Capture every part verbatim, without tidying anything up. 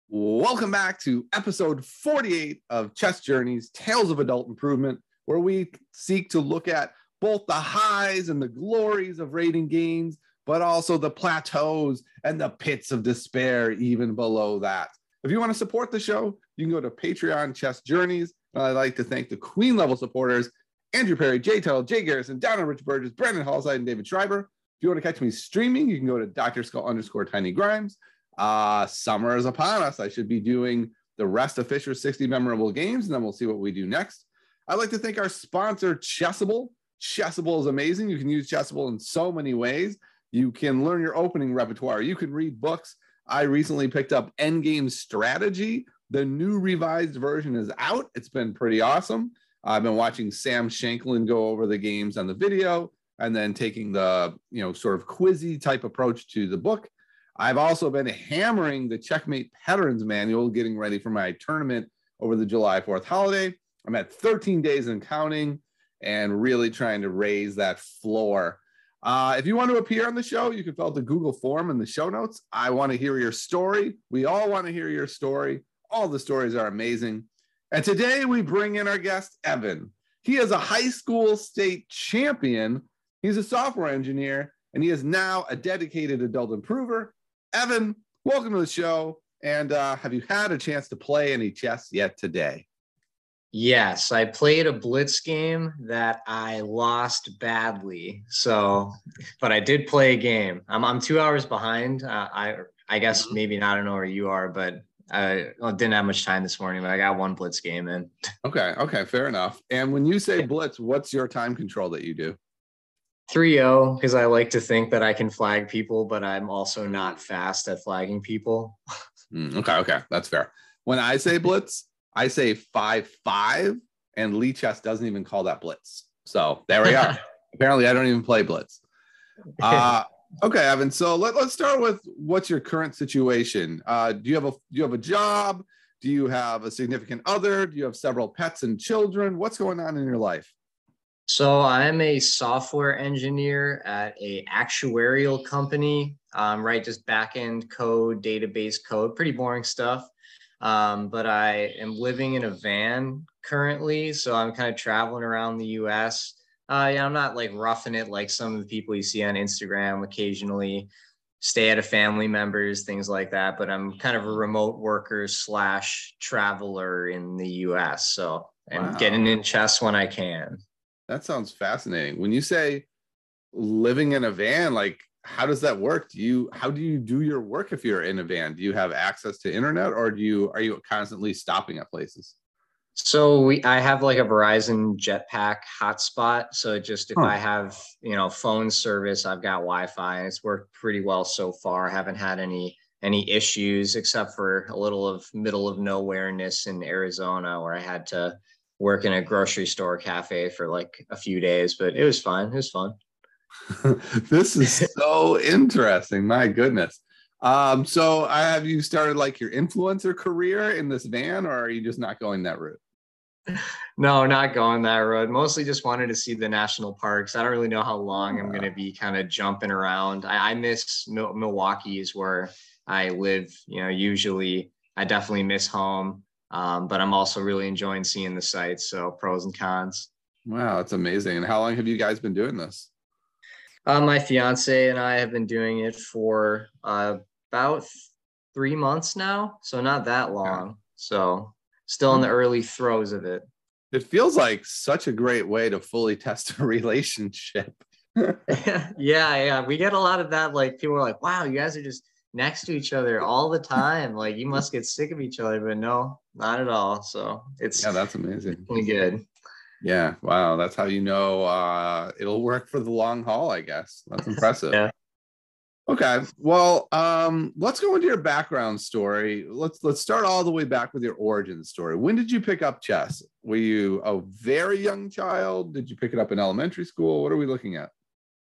Welcome back to episode forty-eight of Chess Journeys, Tales of Adult Improvement, where we seek to look at both the highs and the glories of rating gains, but also the plateaus and the pits of despair even below that. If you want to support the show, you can go to Patreon Chess Journeys. I'd like to thank the Queen level supporters, Andrew Perry, Jay Tell, Jay Garrison, Donna Rich Burgess, Brandon Hallside, and David Schreiber. If you want to catch me streaming, you can go to Doctor Skull underscore Tiny Grimes. Uh, summer is upon us. I should be doing the rest of Fisher's sixty memorable games, and then we'll see what we do next. I'd like to thank our sponsor, Chessable. Chessable is amazing. You can use Chessable in so many ways. You can learn your opening repertoire. You can read books. I recently picked up Endgame Strategy. The new revised version is out. It's been pretty awesome. I've been watching Sam Shanklin go over the games on the video and then taking the, you know, sort of quizzy type approach to the book. I've also been hammering the Checkmate Patterns Manual, getting ready for my tournament over the July fourth holiday. I'm at thirteen days and counting and really trying to raise that floor. Uh, if you want to appear on the show, you can fill out the Google form in the show notes. I want to hear your story. We all want to hear your story. All the stories are amazing. And today we bring in our guest, Evan. He is a high school state champion. He's a software engineer, and he is now a dedicated adult improver. Evan, welcome to the show. And uh, have you had a chance to play any chess yet today? Yes, I played a blitz game that I lost badly. So, but I did play a game. I'm I'm two hours behind. Uh, I I guess mm-hmm. maybe not. I don't know where you are, but I didn't have much time this morning. But I got one blitz game in. Okay, okay, fair enough. And when you say blitz, what's your time control that you do? three oh, because I like to think that I can flag people, but I'm also not fast at flagging people. Mm, okay, okay, that's fair. When I say blitz, I say five five, and Lichess doesn't even call that blitz. So there we are. Apparently, I don't even play blitz. Uh, okay, Evan. So let, let's start with what's your current situation. Uh, do you have a do you have a job? Do you have a significant other? Do you have several pets and children? What's going on in your life? So I'm a software engineer at a actuarial company, um, right? Just back-end code, database code, pretty boring stuff. Um, but I am living in a van currently. So I'm kind of traveling around the U S. Uh, yeah, I'm not like roughing it like some of the people you see on Instagram, occasionally stay at a family members, things like that. But I'm kind of a remote worker slash traveler in the U S. So I'm wow. getting in chess when I can. That sounds fascinating. When you say living in a van, like how does that work? Do you how do you do your work if you're in a van? Do you have access to internet, or do you are you constantly stopping at places? So we I have like a Verizon Jetpack hotspot. So just if huh. I have, you know, phone service, I've got Wi-Fi, and it's worked pretty well so far. I haven't had any any issues except for a little of middle of nowhereness in Arizona where I had to work in a grocery store cafe for like a few days, but it was fine. It was fun. This is so interesting. My goodness. Um, so uh, have you started like your influencer career in this van, or are you just not going that route? No, not going that road. Mostly just wanted to see the national parks. I don't really know how long I'm going to be kind of jumping around. I, I miss Mil- Milwaukee is where I live. You know, usually I definitely miss home. Um, but I'm also really enjoying seeing the sites. So pros and cons. Wow, that's amazing. And how long have you guys been doing this? Uh, my fiance and I have been doing it for uh, about three months now. So not that long. Yeah. So still in the early throes of it. It feels like such a great way to fully test a relationship. yeah, yeah. We get a lot of that. Like people are like, wow, you guys are just next to each other all the time. Like you must get sick of each other, but no, not at all. So it's yeah, that's amazing. Really good. Yeah. Wow. That's how you know uh, it'll work for the long haul, I guess. That's impressive. Yeah. Okay. Well, um, let's go into your background story. Let's let's start all the way back with your origin story. When did you pick up chess? Were you a very young child? Did you pick it up in elementary school? What are we looking at?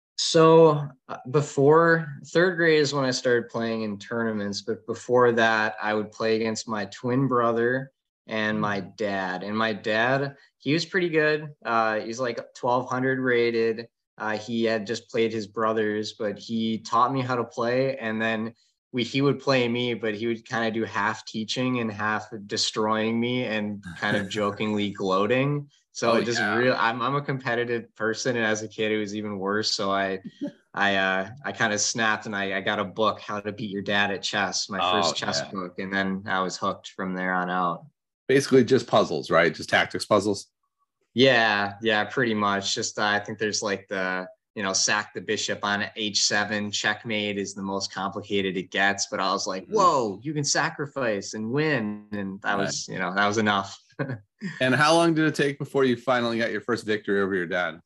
So uh, before third grade is when I started playing in tournaments, but before that, I would play against my twin brother and my dad. And my dad, he was pretty good. Uh, he's like twelve hundred rated. Uh, he had just played his brothers, but he taught me how to play. And then we he would play me, but he would kind of do half teaching and half destroying me and kind of jokingly gloating. So Oh it just yeah. real I'm I'm a competitive person, and as a kid it was even worse. So I I uh I kind of snapped, and I, I got a book, How to Beat Your Dad at Chess, my Oh first chess yeah. book, and then I was hooked from there on out. Basically just puzzles, right? Just tactics puzzles. Yeah, yeah, pretty much. Just uh, I think there's like the, you know, sack the bishop on H seven, checkmate is the most complicated it gets. But I was like, Mhm. whoa, you can sacrifice and win. And that Right. was, you know, that was enough. And how long did it take before you finally got your first victory over your dad?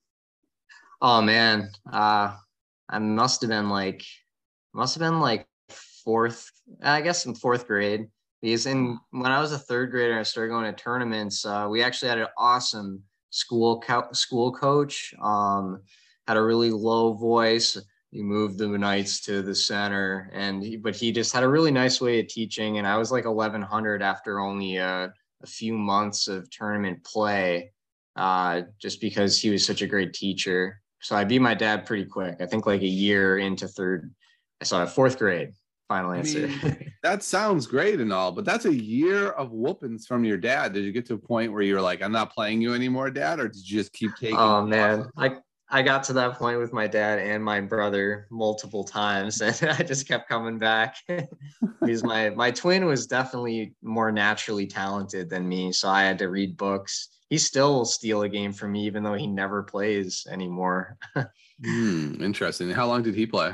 Oh man. Uh I must have been like must have been like fourth, I guess in fourth grade. Because in when I was a third grader, I started going to tournaments. Uh, we actually had an awesome school co- school coach. Um, had a really low voice. He moved the Knights to the center, and he, but he just had a really nice way of teaching. And I was like eleven hundred after only a, a few months of tournament play, uh, just because he was such a great teacher. So I beat my dad pretty quick. I think like a year into third, I saw fourth grade. Final I answer. mean, that sounds great and all, but that's a year of whoopings from your dad. Did you get to a point where you were like, I'm not playing you anymore, dad? Or did you just keep taking Oh man, losses? I I got to that point with my dad and my brother multiple times, and I just kept coming back because my my twin was definitely more naturally talented than me, so I had to read books. He still will steal a game from me, even though he never plays anymore. Hmm, interesting. How long did he play?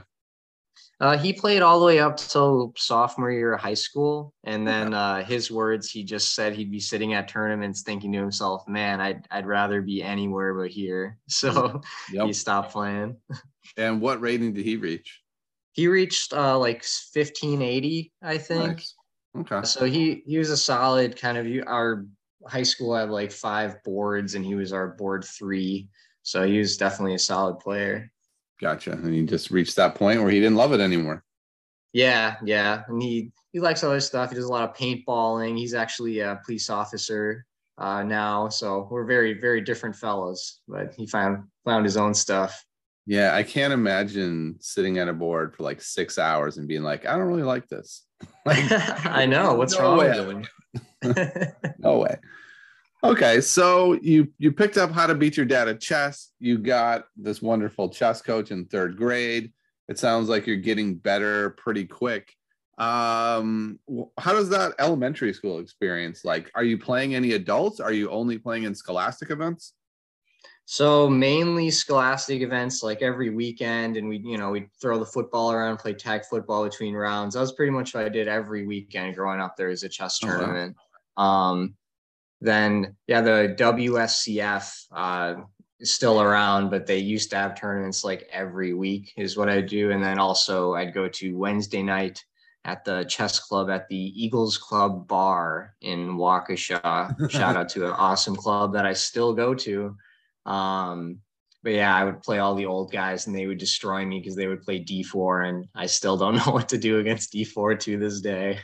Uh, he played all the way up till sophomore year of high school, and Okay. then uh, his words, he just said he'd be sitting at tournaments thinking to himself, "Man, I'd I'd rather be anywhere but here." Mm, So he yep. stopped playing. And what rating did he reach? He reached uh, like fifteen eighty, I think. Nice. Okay. So he he was a solid kind of. Our high school had like five boards, and he was our board three. So he was definitely a solid player. Gotcha. And he just reached that point where he didn't love it anymore. Yeah, yeah, and he he likes other stuff. He does a lot of paintballing. He's actually a police officer uh, now, so we're very very different fellows. But he found found his own stuff. Yeah, I can't imagine sitting at a board for like six hours and being like, I don't really like this. Like, I know. What's no wrong way. with I him? would. No way. Okay, so you you picked up how to beat your dad at chess. You got this wonderful chess coach in third grade. It sounds like you're getting better pretty quick. Um, wh- how does that elementary school experience like? Are you playing any adults? Are you only playing in scholastic events? So mainly scholastic events like every weekend, and we, you know, we'd throw the football around, play tag football between rounds. That was pretty much what I did every weekend growing up. There was a chess Oh wow. tournament. Um, then yeah, the W S C F uh, is still around, but they used to have tournaments like every week is what I do. And then also I'd go to Wednesday night at the chess club at the Eagles Club Bar in Waukesha. Shout out to an awesome club that I still go to. Um, but yeah, I would play all the old guys and they would destroy me because they would play D four, and I still don't know what to do against D four to this day.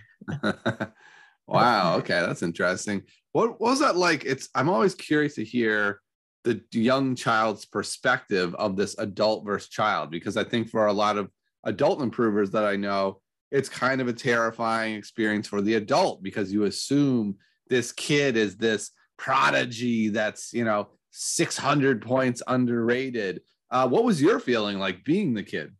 Wow. Okay, that's interesting. What, what was that like? It's I'm always curious to hear the young child's perspective of this adult versus child, because I think for a lot of adult improvers that I know, it's kind of a terrifying experience for the adult because you assume this kid is this prodigy that's, you know, six hundred points underrated. Uh, what was your feeling like being the kid?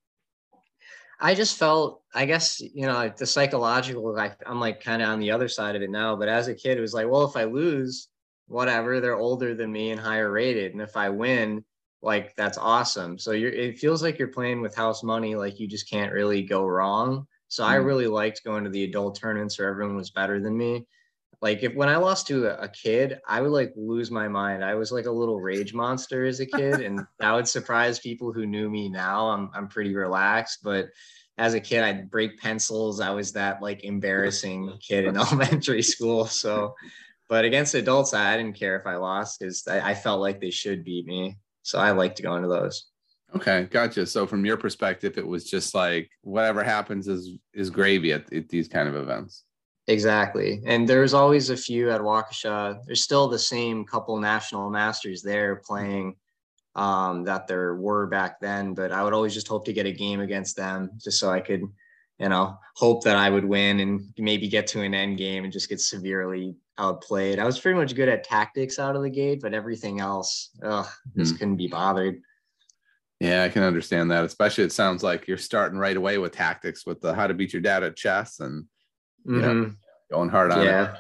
I just felt, I guess, you know, like the psychological, like I'm like kind of on the other side of it now. But as a kid, it was like, well, if I lose, whatever, they're older than me and higher rated. And if I win, like that's awesome. So you're, it feels like you're playing with house money, like you just can't really go wrong. So I Mm. really liked going to the adult tournaments where everyone was better than me. Like if when I lost to a, a kid, I would like lose my mind. I was like a little rage monster as a kid, and that would surprise people who knew me now. I'm I'm pretty relaxed, but as a kid, I'd break pencils. I was that like embarrassing kid in elementary school. So, but against adults, I didn't care if I lost because I, I felt like they should beat me. So I like to go into those. Okay, gotcha. So from your perspective, it was just like whatever happens is is gravy at, at these kind of events. Exactly. And there's always a few at Waukesha. There's still the same couple national masters there playing um, that there were back then, but I would always just hope to get a game against them just so I could, you you know, hope that I would win and maybe get to an end game and just get severely outplayed. I was pretty much good at tactics out of the gate, but everything else, ugh, just mm. couldn't be bothered. Yeah, I can understand that. Especially, it sounds like you're starting right away with tactics with the how to beat your dad at chess and you mm-hmm. know, going hard on yeah.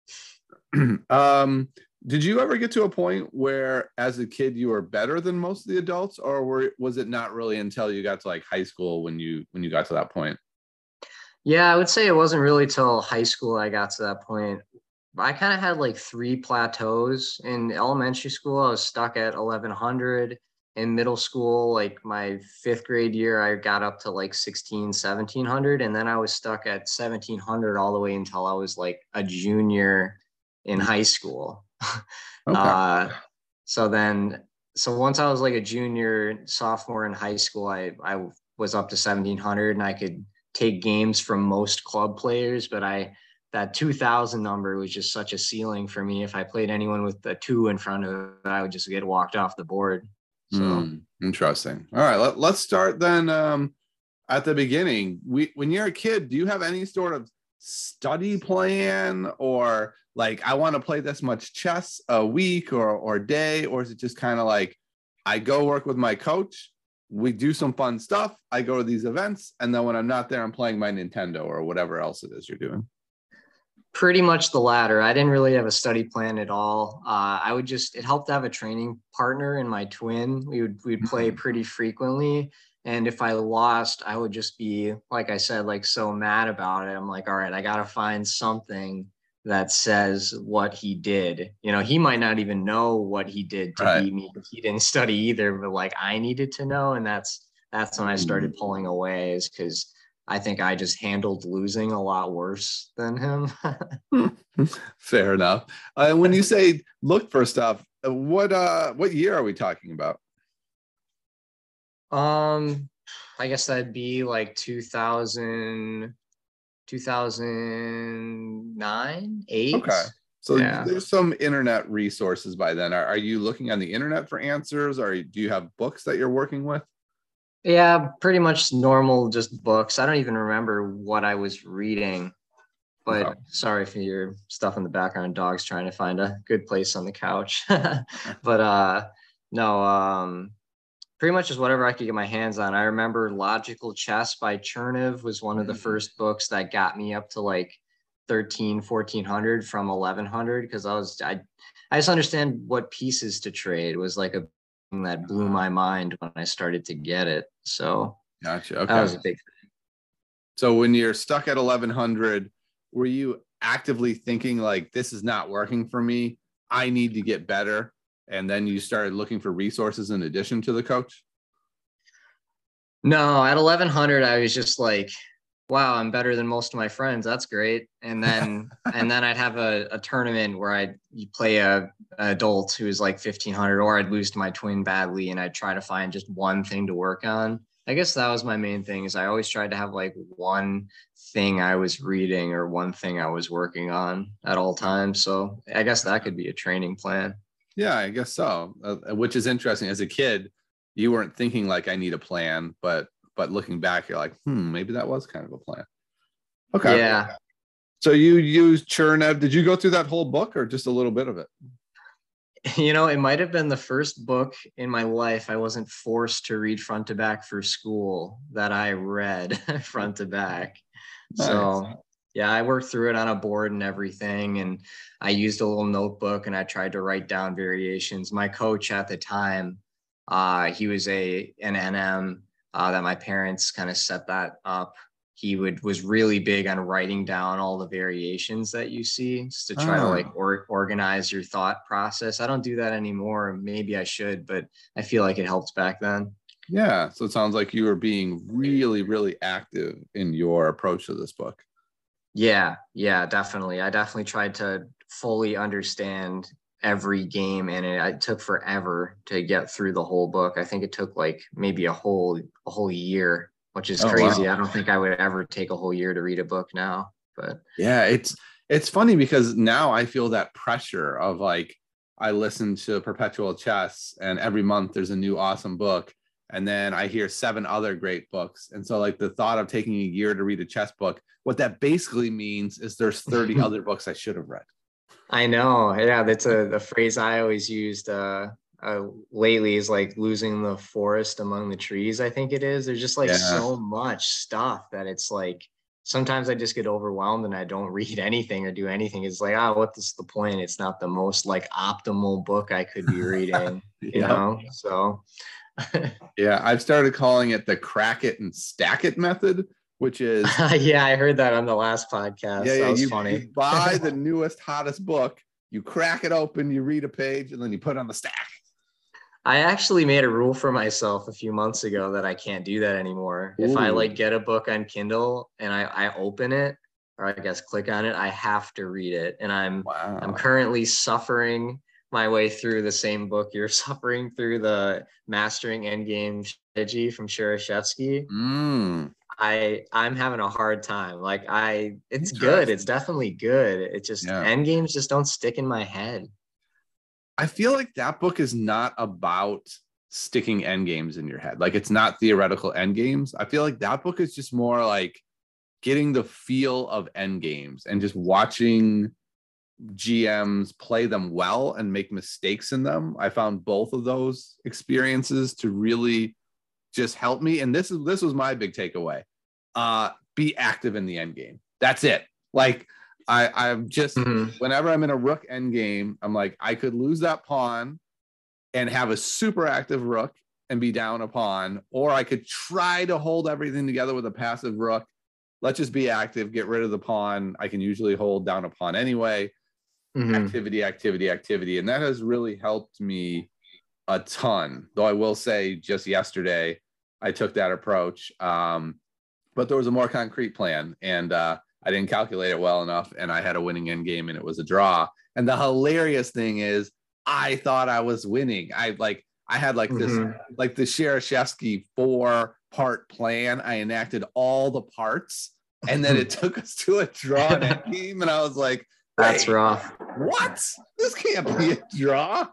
it. um, did you ever get to a point where, as a kid, you were better than most of the adults, or were, was it not really until you got to like high school when you when you got to that point? Yeah, I would say it wasn't really till high school I got to that point. I kind of had like three plateaus. In elementary school, I was stuck at eleven hundred. In middle school, like my fifth grade year, I got up to like sixteen, seventeen hundred. And then I was stuck at seventeen hundred all the way until I was like a junior in high school. Okay. Uh, so then, so once I was like a junior, sophomore in high school, I, I was up to seventeen hundred and I could take games from most club players, but I, that two thousand number was just such a ceiling for me. If I played anyone with a two in front of it, I would just get walked off the board. So mm, interesting. All right, let, let's start then um, at the beginning. We, when you're a kid, do you have any sort of study plan, or like, I want to play this much chess a week or or day, or is it just kind of like, I go work with my coach, we do some fun stuff, I go to these events, and then when I'm not there, I'm playing my Nintendo or whatever else it is you're doing? Pretty much the latter. I didn't really have a study plan at all. Uh, I would just, it helped to have a training partner in my twin. We would, we'd play pretty frequently. And if I lost, I would just be, like I said, like so mad about it. I'm like, all right, I got to find something that says what he did. You know, he might not even know what he did to right. beat me, but he didn't study either, but like I needed to know. And that's, that's when I started pulling away, is because I think I just handled losing a lot worse than him. Fair enough. Uh, when you say look for stuff, what uh, what year are we talking about? Um, I guess that'd be like two thousand, two thousand nine, eight. Okay. So yeah. There's some internet resources by then. Are, are you looking on the internet for answers, or do you have books that you're working with? Yeah, pretty much normal, just books. I don't even remember what I was reading, but okay. Sorry for your stuff in the background. Dog's trying to find a good place on the couch. But uh, no, um, pretty much just whatever I could get my hands on. I remember Logical Chess by Chernev was one of the first books that got me up to like thirteen, fourteen hundred from eleven hundred, because I was, I, I just understand what pieces to trade was like a that blew my mind when I started to get it. So gotcha. Okay. That was a big thing. So when you're stuck at eleven hundred, were you actively thinking like, this is not working for me, I need to get better? And then you started looking for resources in addition to the coach? No, at eleven hundred, I was just like, wow, I'm better than most of my friends. That's great. And then, and then I'd have a, a tournament where I'd play a, a adult who was like fifteen hundred, or I'd lose to my twin badly, and I'd try to find just one thing to work on. I guess that was my main thing, is I always tried to have like one thing I was reading or one thing I was working on at all times. So I guess that could be a training plan. Yeah, I guess so. Uh, which is interesting. As a kid, you weren't thinking like, I need a plan, but But looking back, you're like, hmm, maybe that was kind of a plan. Okay. Yeah. So you used Chernev. Did you go through that whole book or just a little bit of it? You know, it might have been the first book in my life I wasn't forced to read front to back for school that I read front to back. Nice. So yeah, I worked through it on a board and everything. And I used a little notebook and I tried to write down variations. My coach at the time, uh, he was a an N M. Uh, that my parents kind of set that up. He would was really big on writing down all the variations that you see, just to try oh. to like or, organize your thought process. I don't do that anymore. Maybe I should, but I feel like it helped back then. Yeah. So it sounds like you were being really, really active in your approach to this book. Yeah. Yeah, definitely. I definitely tried to fully understand every game, and it, it took forever to get through the whole book. I think it took like maybe a whole a whole year, which is oh, crazy. Wow. I don't think I would ever take a whole year to read a book now. But yeah, it's it's funny because now I feel that pressure of like, I listen to Perpetual Chess and every month there's a new awesome book, And then I hear seven other great books. And so like the thought of taking a year to read a chess book, what that basically means is there's thirty other books I should have read. I know. Yeah, that's a, a phrase I always used uh, uh, lately is like losing the forest among the trees, I think it is. There's just like Yeah. so much stuff that it's like, sometimes I just get overwhelmed and I don't read anything or do anything. It's like, oh, what is the point? It's not the most like optimal book I could be reading, you Yep. know? So Yeah, I've started calling it the crack it and stack it method, which is yeah, I heard that on the last podcast. yeah, yeah, That was you, funny. you buy the newest, hottest book, you crack it open, you read a page, and then you put it on the stack. I actually made a rule for myself a few months ago that I can't do that anymore. Ooh. If I like get a book on Kindle and I, I open it, or I guess click on it, I have to read it. And I'm wow. I'm currently suffering my way through the same book you're suffering through, the Mastering Endgame Strategy from Shereshevsky. Mm. I I'm having a hard time. Like I, it's good. It's definitely good. It just yeah. Endgames just don't stick in my head. I feel like that book is not about sticking endgames in your head. Like it's not theoretical endgames. I feel like that book is just more like getting the feel of endgames and just watching G Ms play them well and make mistakes in them. I found both of those experiences to really just help me. And this is this was my big takeaway. Uh, be active in the end game. That's it. Like I, I'm just mm-hmm. whenever I'm in a rook end game, I'm like, I could lose that pawn and have a super active rook and be down a pawn, or I could try to hold everything together with a passive rook. Let's just be active, get rid of the pawn. I can usually hold down a pawn anyway. Mm-hmm. Activity, activity, activity. And that has really helped me a ton. Though I will say just yesterday, I took that approach. Um, but there was a more concrete plan and uh, I didn't calculate it well enough. And I had a winning end game and it was a draw. And the hilarious thing is I thought I was winning. I like, I had like mm-hmm. this, like the Shereshevsky four part plan. I enacted all the parts and then it took us to a draw end game. And I was like, that's rough. What? This can't be a draw.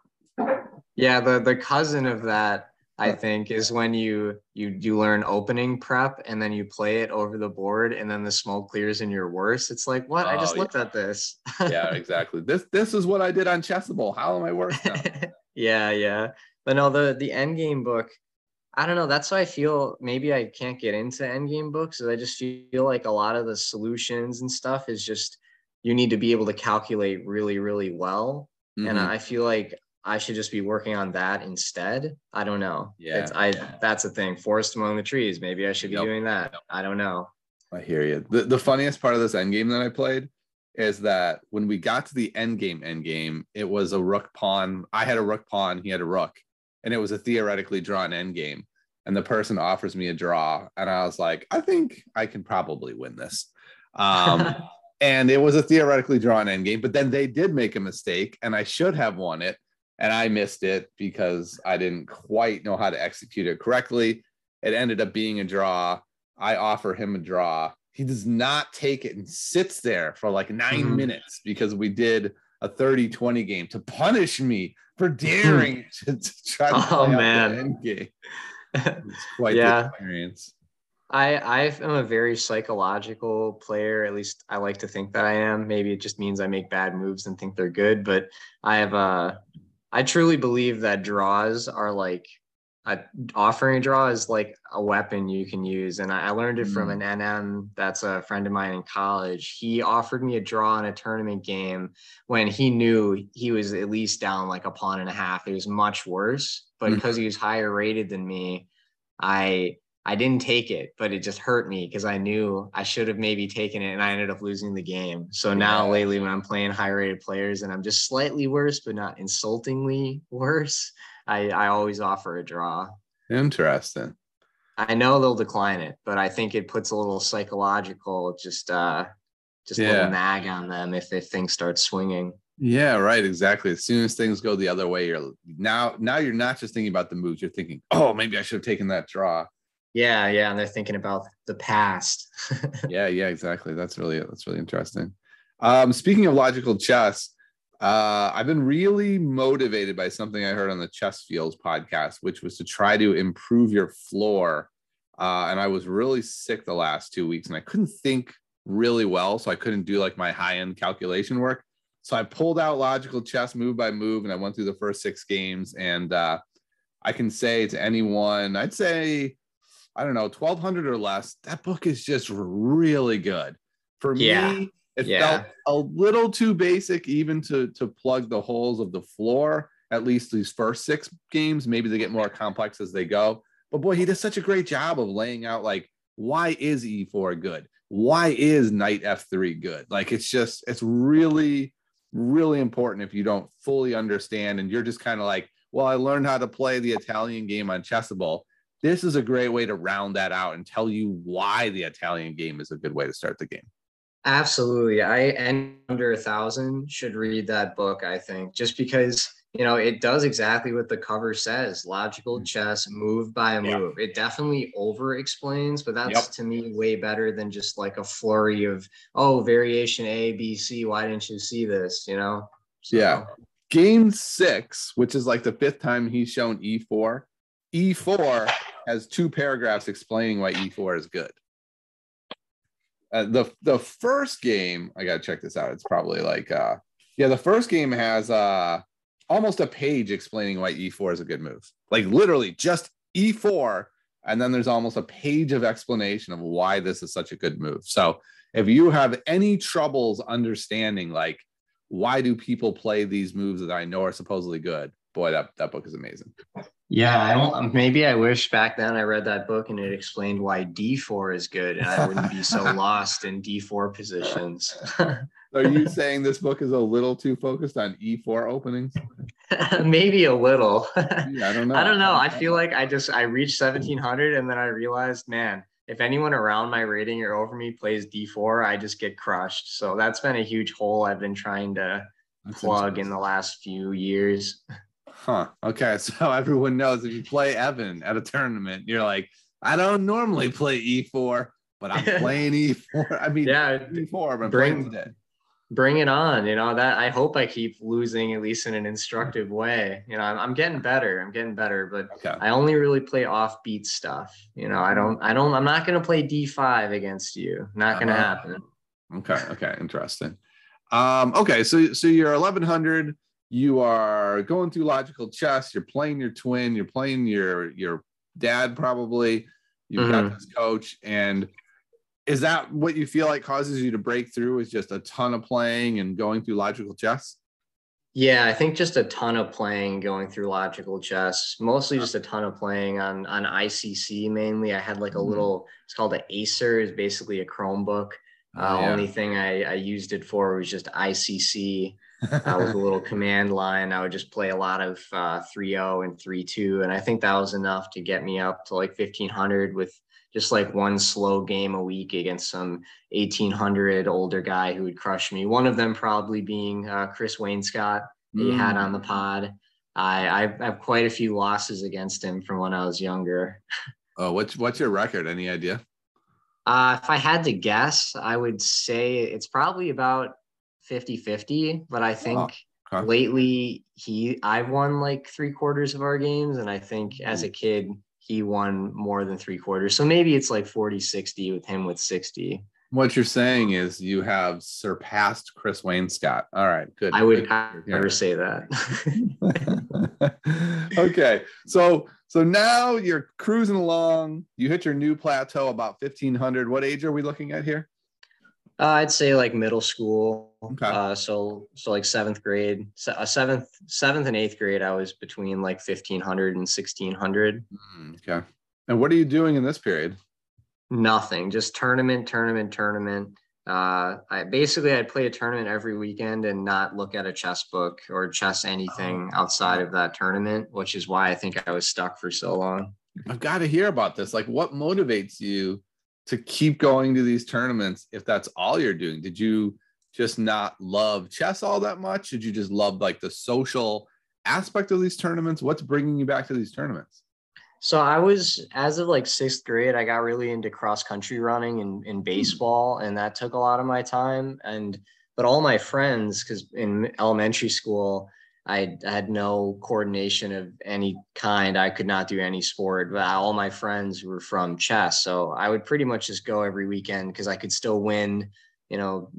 Yeah, the the cousin of that, I think, is when you you you learn opening prep and then you play it over the board and then the smoke clears and you're worse. It's like, what? Oh, I just looked yeah. at this. Yeah, exactly. This this is what I did on Chessable. How am I worse now? yeah, yeah. But no, the the endgame book, I don't know. That's why I feel maybe I can't get into endgame books. Is I just feel like a lot of the solutions and stuff is just you need to be able to calculate really, really well. Mm-hmm. And I feel like I should just be working on that instead. I don't know. Yeah. It's, I, that's the thing. Forest among the trees. Maybe I should be yep. doing that. Yep. I don't know. I hear you. The, the funniest part of this end game that I played is that when we got to the end game, end game, it was a rook pawn. I had a rook pawn. He had a rook. And it was a theoretically drawn end game. And the person offers me a draw. And I was like, I think I can probably win this. Um, And it was a theoretically drawn end game, but then they did make a mistake and I should have won it. And I missed it because I didn't quite know how to execute it correctly. It ended up being a draw. I offer him a draw. He does not take it and sits there for like nine mm-hmm. minutes because we did a thirty twenty game to punish me for daring to, to try to oh, play man. out the end game. It's quite yeah. the experience. I, I am a very psychological player. At least I like to think that I am. Maybe it just means I make bad moves and think they're good. But I have a, I truly believe that draws are like, a, offering a draw is like a weapon you can use. And I, I learned it mm. from an N M that's a friend of mine in college. He offered me a draw in a tournament game when he knew he was at least down like a pawn and a half. It was much worse. But mm. because he was higher rated than me, I... I didn't take it, but it just hurt me because I knew I should have maybe taken it and I ended up losing the game. So now yeah. lately when I'm playing high rated players and I'm just slightly worse, but not insultingly worse, I, I always offer a draw. Interesting. I know they'll decline it, but I think it puts a little psychological, just, uh, just yeah. a little nag on them if, if things start swinging. Yeah, right. Exactly. As soon as things go the other way, you're now, now you're not just thinking about the moves. You're thinking, oh, maybe I should have taken that draw. Yeah, yeah, and they're thinking about the past. yeah, yeah, exactly. That's really that's really interesting. Um, speaking of logical chess, Uh, I've been really motivated by something I heard on the Chess Fields podcast, which was to try to improve your floor. Uh, and I was really sick the last two weeks and I couldn't think really well. So I couldn't do like my high end calculation work. So I pulled out Logical Chess move by move and I went through the first six games. And uh, I can say to anyone, I'd say, I don't know, twelve hundred or less, that book is just really good. For Yeah. me, it Yeah. felt a little too basic even to, to plug the holes of the floor, at least these first six games. Maybe they get more complex as they go. But boy, he does such a great job of laying out, like, why is E four good? Why is knight F three good? Like, it's just, it's really, really important if you don't fully understand and you're just kind of like, well, I learned how to play the Italian game on Chessable. This is a great way to round that out and tell you why the Italian game is a good way to start the game. Absolutely. I and under a thousand should read that book, I think, just because, you know, it does exactly what the cover says. Logical chess, move by a move. It definitely over explains, but that's yep. to me way better than just like a flurry of, oh, variation A, B, C. Why didn't you see this? You know? So. Yeah. Game six, which is like the fifth time he's shown E four. E four has two paragraphs explaining why E four is good. Uh, the the first game, I gotta check this out. It's probably like, uh, yeah, the first game has uh, almost a page explaining why E four is a good move. Like literally just E four, and then there's almost a page of explanation of why this is such a good move. So if you have any troubles understanding, like, why do people play these moves that I know are supposedly good, boy, that, that book is amazing. Yeah, I don't. Maybe I wish back then I read that book and it explained why D four is good, and I wouldn't be so lost in D four positions. Are you saying this book is a little too focused on E four openings? Maybe a little. Yeah, I don't know. I don't know. I feel like I just I reached seventeen hundred and then I realized, man, if anyone around my rating or over me plays D four, I just get crushed. So that's been a huge hole I've been trying to that's plug in the last few years. Huh. Okay. So everyone knows if you play Evan at a tournament, you're like, I don't normally play E four, but I'm playing E four. I mean, yeah, E four, but I'm bring, playing today. Bring it on. You know, that I hope I keep losing at least in an instructive way. You know, I'm, I'm getting better. I'm getting better, but okay. I only really play offbeat stuff. You know, I don't, I don't, I'm not going to play D five against you. Not going to uh, happen. Okay. Okay. Interesting. Um, okay. So, so you're eleven hundred. You are going through Logical Chess. You're playing your twin. You're playing your your dad probably. You've mm-hmm. got this coach, and is that what you feel like causes you to break through? Is just a ton of playing and going through Logical Chess? Yeah, I think just a ton of playing, going through Logical Chess. Mostly just a ton of playing on on I C C mainly. I had like a little. It's called an Acer. It's basically a Chromebook. Uh, oh, yeah. Only thing I, I used it for was just I C C. uh, with a little command line. I would just play a lot of uh, three oh and three two. And I think that was enough to get me up to like fifteen hundred with just like one slow game a week against some eighteen hundred older guy who would crush me. One of them probably being uh, Chris Wainscott that you mm. had on the pod. I, I have quite a few losses against him from when I was younger. Oh, what's, what's your record? Any idea? Uh, if I had to guess, I would say it's probably about fifty fifty, but I think oh, okay. lately he I've won like three quarters of our games, and I think mm-hmm. as a kid he won more than three quarters, so maybe it's like forty sixty with him with sixty. What you're saying is you have surpassed Chris Wainscott. All right, good. I would never yeah. say that. Okay, so so now you're cruising along, you hit your new plateau about fifteen hundred. What age are we looking at here? Uh, I'd say like middle school. Okay. Uh, so so like seventh grade, uh, seventh seventh and eighth grade, I was between like fifteen hundred and sixteen hundred. Mm, okay. And what are you doing in this period? Nothing, just tournament, tournament, tournament. Uh, I basically I'd play a tournament every weekend and not look at a chess book or chess anything oh. outside of that tournament, which is why I think I was stuck for so long. I've got to hear about this. Like, what motivates you to keep going to these tournaments if that's all you're doing? Did you just not love chess all that much? Did you just love like the social aspect of these tournaments? What's bringing you back to these tournaments? So I was, as of like sixth grade, I got really into cross country running and, and baseball, and that took a lot of my time. And but all my friends, because in elementary school, I, I had no coordination of any kind. I could not do any sport, but all my friends were from chess. So I would pretty much just go every weekend because I could still win, you know,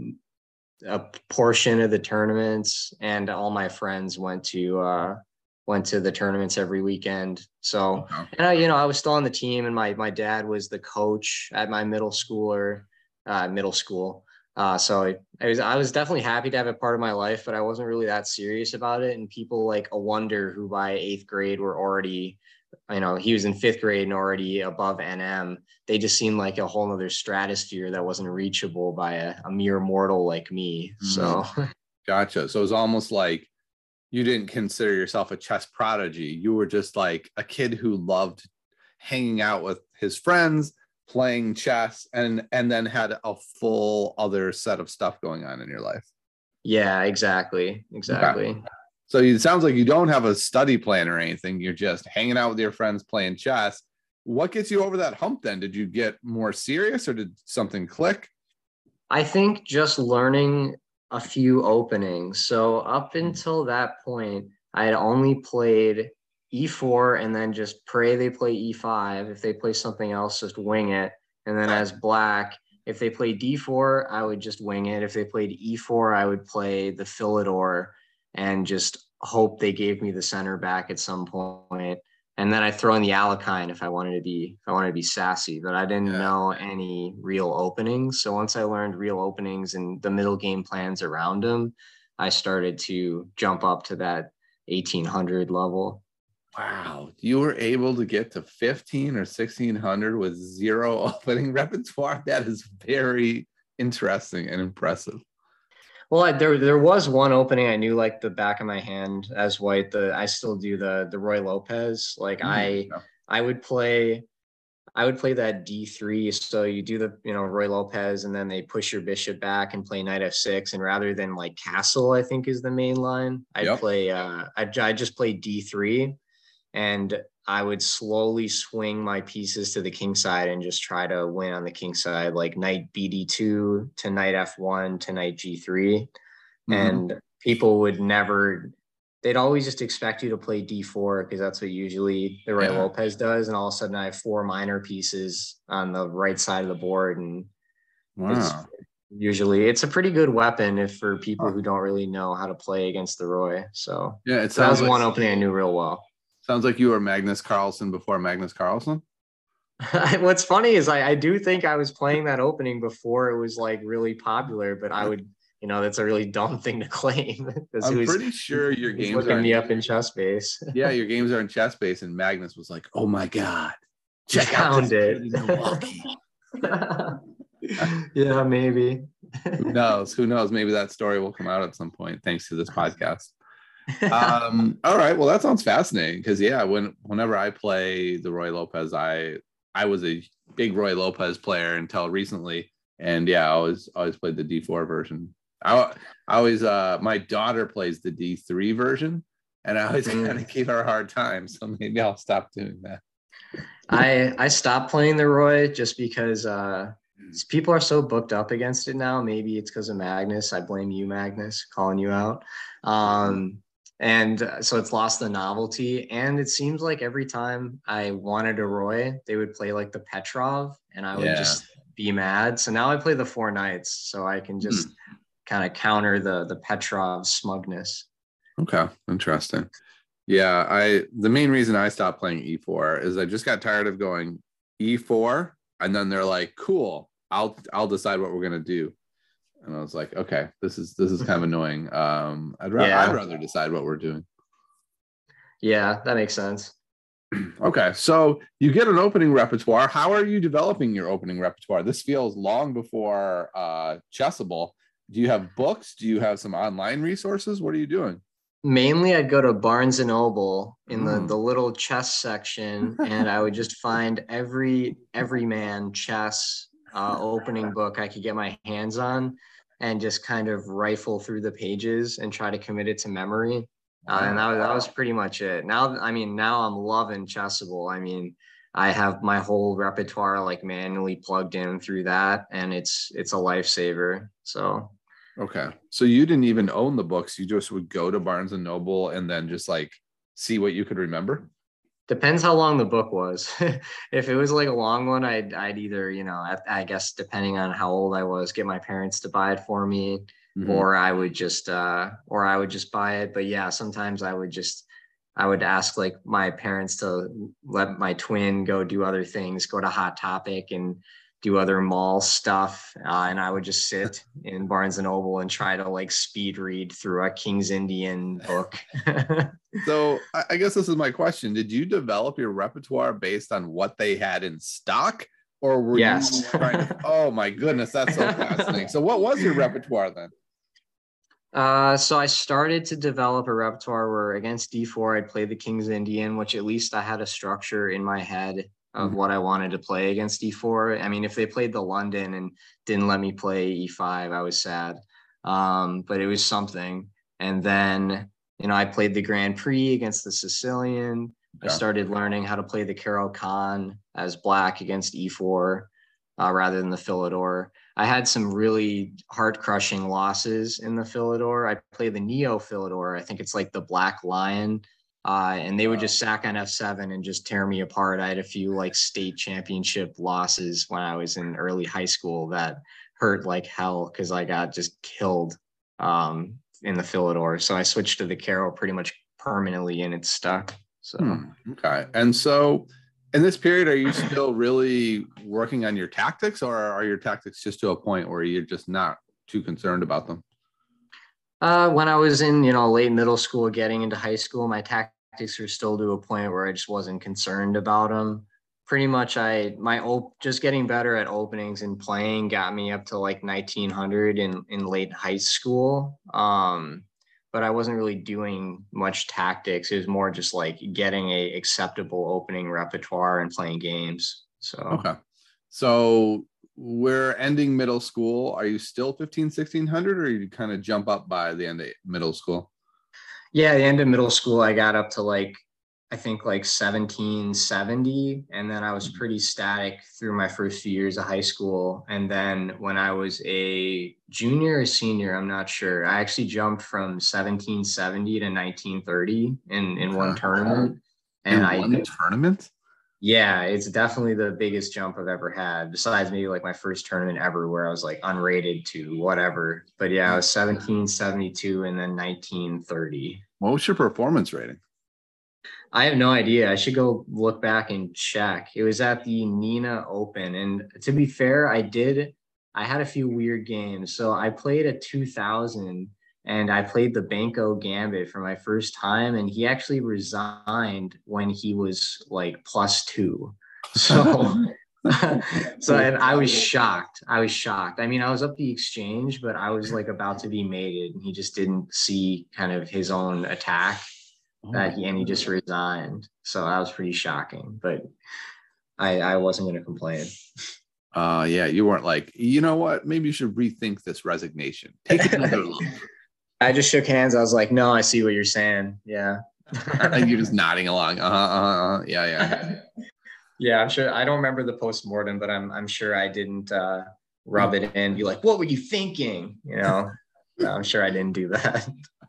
a portion of the tournaments, and all my friends went to uh went to the tournaments every weekend. So Okay. and I, you know, I was still on the team, and my my dad was the coach at my middle school or uh middle school. Uh so I, I was I was definitely happy to have it part of my life, but I wasn't really that serious about it. And people like a Wonder, who by eighth grade were already, you know, he was in fifth grade and already above N M. They just seemed like a whole nother stratosphere that wasn't reachable by a, a mere mortal like me. So Mm, gotcha. So it's almost like you didn't consider yourself a chess prodigy. You were just like a kid who loved hanging out with his friends, playing chess, and and then had a full other set of stuff going on in your life. yeah, exactly. Exactly. Okay. So it sounds like you don't have a study plan or anything. You're just hanging out with your friends playing chess. What gets you over that hump then? Did you get more serious or did something click? I think just learning a few openings. So up until that point, I had only played e four and then just pray they play e five. If they play something else, just wing it. And then as black, if they play d four, I would just wing it. If they played e four, I would play the Philidor and just hope they gave me the center back at some point. And then I throw in the Alekhine if I wanted to be if I wanted to be sassy, but I didn't Yeah. know any real openings. So once I learned real openings and the middle game plans around them, I started to jump up to that eighteen hundred level. Wow. You were able to get to fifteen or sixteen hundred with zero opening repertoire. That is very interesting and impressive. Well, I, there there was one opening I knew like the back of my hand as white. The I still do the the Roy Lopez. Like I Mm, I would play I would play that d three. So you do the, you know, Roy Lopez, and then they push your bishop back and play knight f six. And rather than like castle, I think is the main line, I'd yep. play, uh, I'd, I'd just play d three, and I would slowly swing my pieces to the king side and just try to win on the king side, like knight b d two to knight f one to knight g three. Mm-hmm. And people would never, they'd always just expect you to play d four because that's what usually the Roy Yeah. Lopez does. And all of a sudden I have four minor pieces on the right side of the board. And it's Wow. usually, it's a pretty good weapon if for people Huh. who don't really know how to play against the Roy. So, Yeah, it so that sounds was like one opening I knew real well. sounds like you were Magnus Carlsen before Magnus Carlsen. What's funny is I, I do think I was playing that opening before it was like really popular, but I would, you know, that's a really dumb thing to claim because I'm who's pretty sure your who's games are looking me in, up in Chessbase. yeah, your games are in chess base, and Magnus was like, "Oh my god, He check out this found it. kid in Milwaukee." Yeah, maybe. Who knows? Who knows? Maybe that story will come out at some point thanks to this podcast. Um, all right. Well, that sounds fascinating because yeah, when whenever I play the Roy Lopez, I I was a big Roy Lopez player until recently, and yeah, I always always played the D four version. I, I always uh my daughter plays the D three version, and I always Mm. kind of give her a hard time, so maybe I'll stop doing that. I I stopped playing the Roy just because uh people are so booked up against it now. Maybe it's because of Magnus. I blame you, Magnus, calling you out. Um, and uh, so it's lost the novelty. And it seems like every time I wanted a Roy, they would play like the Petrov, and I would Yeah. just be mad. So now I play the four knights, so I can just Hmm. kind of counter the the Petrov smugness. Okay, interesting. Yeah, I the main reason I stopped playing E four is I just got tired of going E four, and then they're like, "Cool, I'll I'll decide what we're gonna do," and I was like, "Okay, this is this is kind of annoying. Um, I'd ra- I'd Yeah, rather decide what we're doing." yeah, that makes sense. Okay, so you get an opening repertoire. How are you developing your opening repertoire? This feels long before uh, Chessable. Do you have books? Do you have some online resources? What are you doing? Mainly I'd go to Barnes and Noble in the the Mm. little chess section, and I would just find every every man chess uh, opening book I could get my hands on, and just kind of rifle through the pages and try to commit it to memory. Uh, and that Wow. was, that was pretty much it. Now, I mean, now I'm loving Chessable. I mean, I have my whole repertoire like manually plugged in through that, and it's it's a lifesaver. So Okay. So you didn't even own the books. You just would go to Barnes and Noble and then just like see what you could remember? Depends how long the book was. If it was like a long one, I'd I'd either, you know, I, I guess depending on how old I was, get my parents to buy it for me, Mhm. or I would just uh or I would just buy it. But yeah, sometimes I would just I would ask like my parents to let my twin go do other things, go to Hot Topic and do other mall stuff. Uh, and I would just sit in Barnes and Noble and try to like speed read through a King's Indian book. So I I guess this is my question. Did you develop your repertoire based on what they had in stock? Or were Yes. you trying to, oh my goodness, that's so fascinating. So what was your repertoire then? Uh, so I started to develop a repertoire where against D four, I'd play the King's Indian, which at least I had a structure in my head of Mhm. what I wanted to play against D four. I mean, if they played the London and didn't let me play E five, I was sad. Um, but it was something. And then, you know, I played the Grand Prix against the Sicilian. I Okay. started learning how to play the Caro-Kann as black against E four uh, rather than the Philidor. I had some really heart crushing losses in the Philidor. I played the Neo Philidor. I think it's like the Black Lion. Uh, and they would Wow. just sack on F seven and just tear me apart. I had a few like state championship losses when I was in early high school that hurt like hell because I got just killed um, in the Philidor. So I switched to the Caro pretty much permanently and it's stuck. So. Hmm. Okay. And so in this period, are you still really working on your tactics, or are your tactics just to a point where you're just not too concerned about them? Uh, when I was in, you know, late middle school, getting into high school, my tactics were still to a point where I just wasn't concerned about them. Pretty much, I my op- just getting better at openings and playing got me up to like nineteen hundred in in late high school. Um, but I wasn't really doing much tactics. It was more just like getting a acceptable opening repertoire and playing games. So. Okay. So we're ending middle school. Are you still fifteen, sixteen hundred, or you kind of jump up by the end of middle school? Yeah, the end of middle school, I got up to like, I think like seventeen seventy. And then I was pretty static through my first few years of high school. And then when I was a junior or senior, I'm not sure, I actually jumped from seventeen seventy to nineteen thirty in, in one Okay. tournament. And In I, one tournament? yeah, it's definitely the biggest jump I've ever had, besides maybe like my first tournament ever where I was like unrated to whatever. But yeah, I was seventeen seventy-two and then nineteen thirty. What was your performance rating? I have no idea. I should go look back and check. It was at the Nina Open. And to be fair, I did, I had a few weird games. So I played a two thousand and I played the Banco Gambit for my first time. And he actually resigned when he was like plus two. So, so, and I was shocked. I was shocked. I mean, I was up the exchange, but I was like about to be mated and he just didn't see kind of his own attack that he and he just resigned. So that was pretty shocking, but I I wasn't going to complain. Uh yeah, you weren't like, you know what? Maybe you should rethink this resignation. Take another look. I just shook hands. I was like, no, I see what you're saying. Yeah. And you're just nodding along. Uh-huh, uh-huh. Yeah, yeah. Yeah, I'm sure. I don't remember the post-mortem, but I'm I'm sure I didn't uh, rub it in, be like, what were you thinking? You know, I'm sure I didn't do that.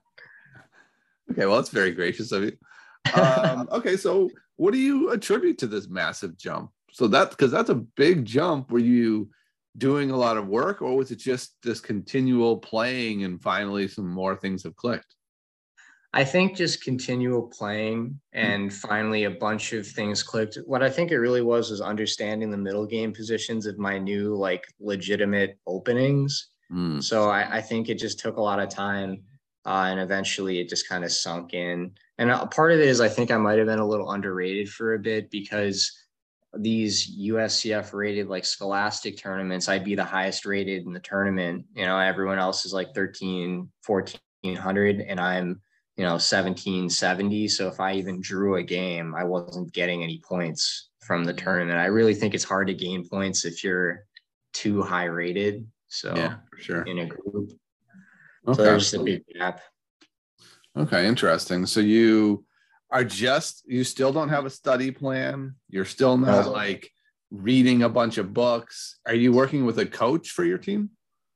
Okay, well, that's very gracious of you. Um, okay, so what do you attribute to this massive jump? So that, because that's a big jump. Were you doing a lot of work, or was it just this continual playing and finally some more things have clicked? I think just continual playing and finally a bunch of things clicked. What I think it really was was understanding the middle game positions of my new like legitimate openings. Mm. So I, I think it just took a lot of time uh, and eventually it just kind of sunk in. And a part of it is I think I might have been a little underrated for a bit because these U S C F rated like scholastic tournaments, I'd be the highest rated in the tournament. You know, everyone else is like thirteen, fourteen hundred and I'm, you know, seventeen seventy. So if I even drew a game, I wasn't getting any points from the tournament. I really think it's hard to gain points if you're too high rated. So yeah, for sure. In a group. Okay. So there's just a big gap. Okay, interesting. So you are just, you still don't have a study plan. You're still not like reading a bunch of books. Are you working with a coach for your team?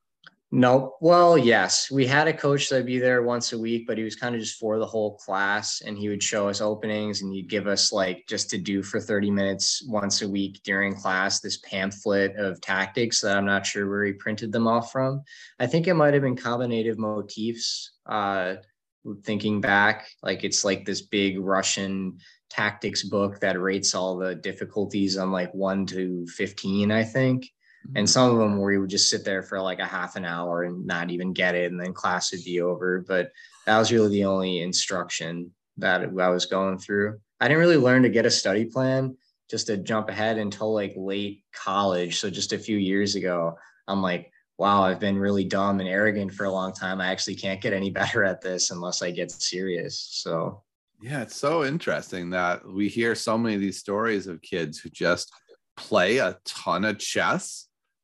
Nope. Well, yes, we had a coach that'd be there once a week, but he was kind of just for the whole class, and he would show us openings and he'd give us like just to do for thirty minutes once a week during class, this pamphlet of tactics that I'm not sure where he printed them off from. I think it might have been Combinative Motifs. Uh, thinking back, like it's like this big Russian tactics book that rates all the difficulties on like one to fifteen, I think. And some of them where you would just sit there for like a half an hour and not even get it, and then class would be over. But that was really the only instruction that I was going through. I didn't really learn to get a study plan just to jump ahead until like late college. So just a few years ago, I'm like, wow, I've been really dumb and arrogant for a long time. I actually can't get any better at this unless I get serious. So yeah, it's so interesting that we hear so many of these stories of kids who just play a ton of chess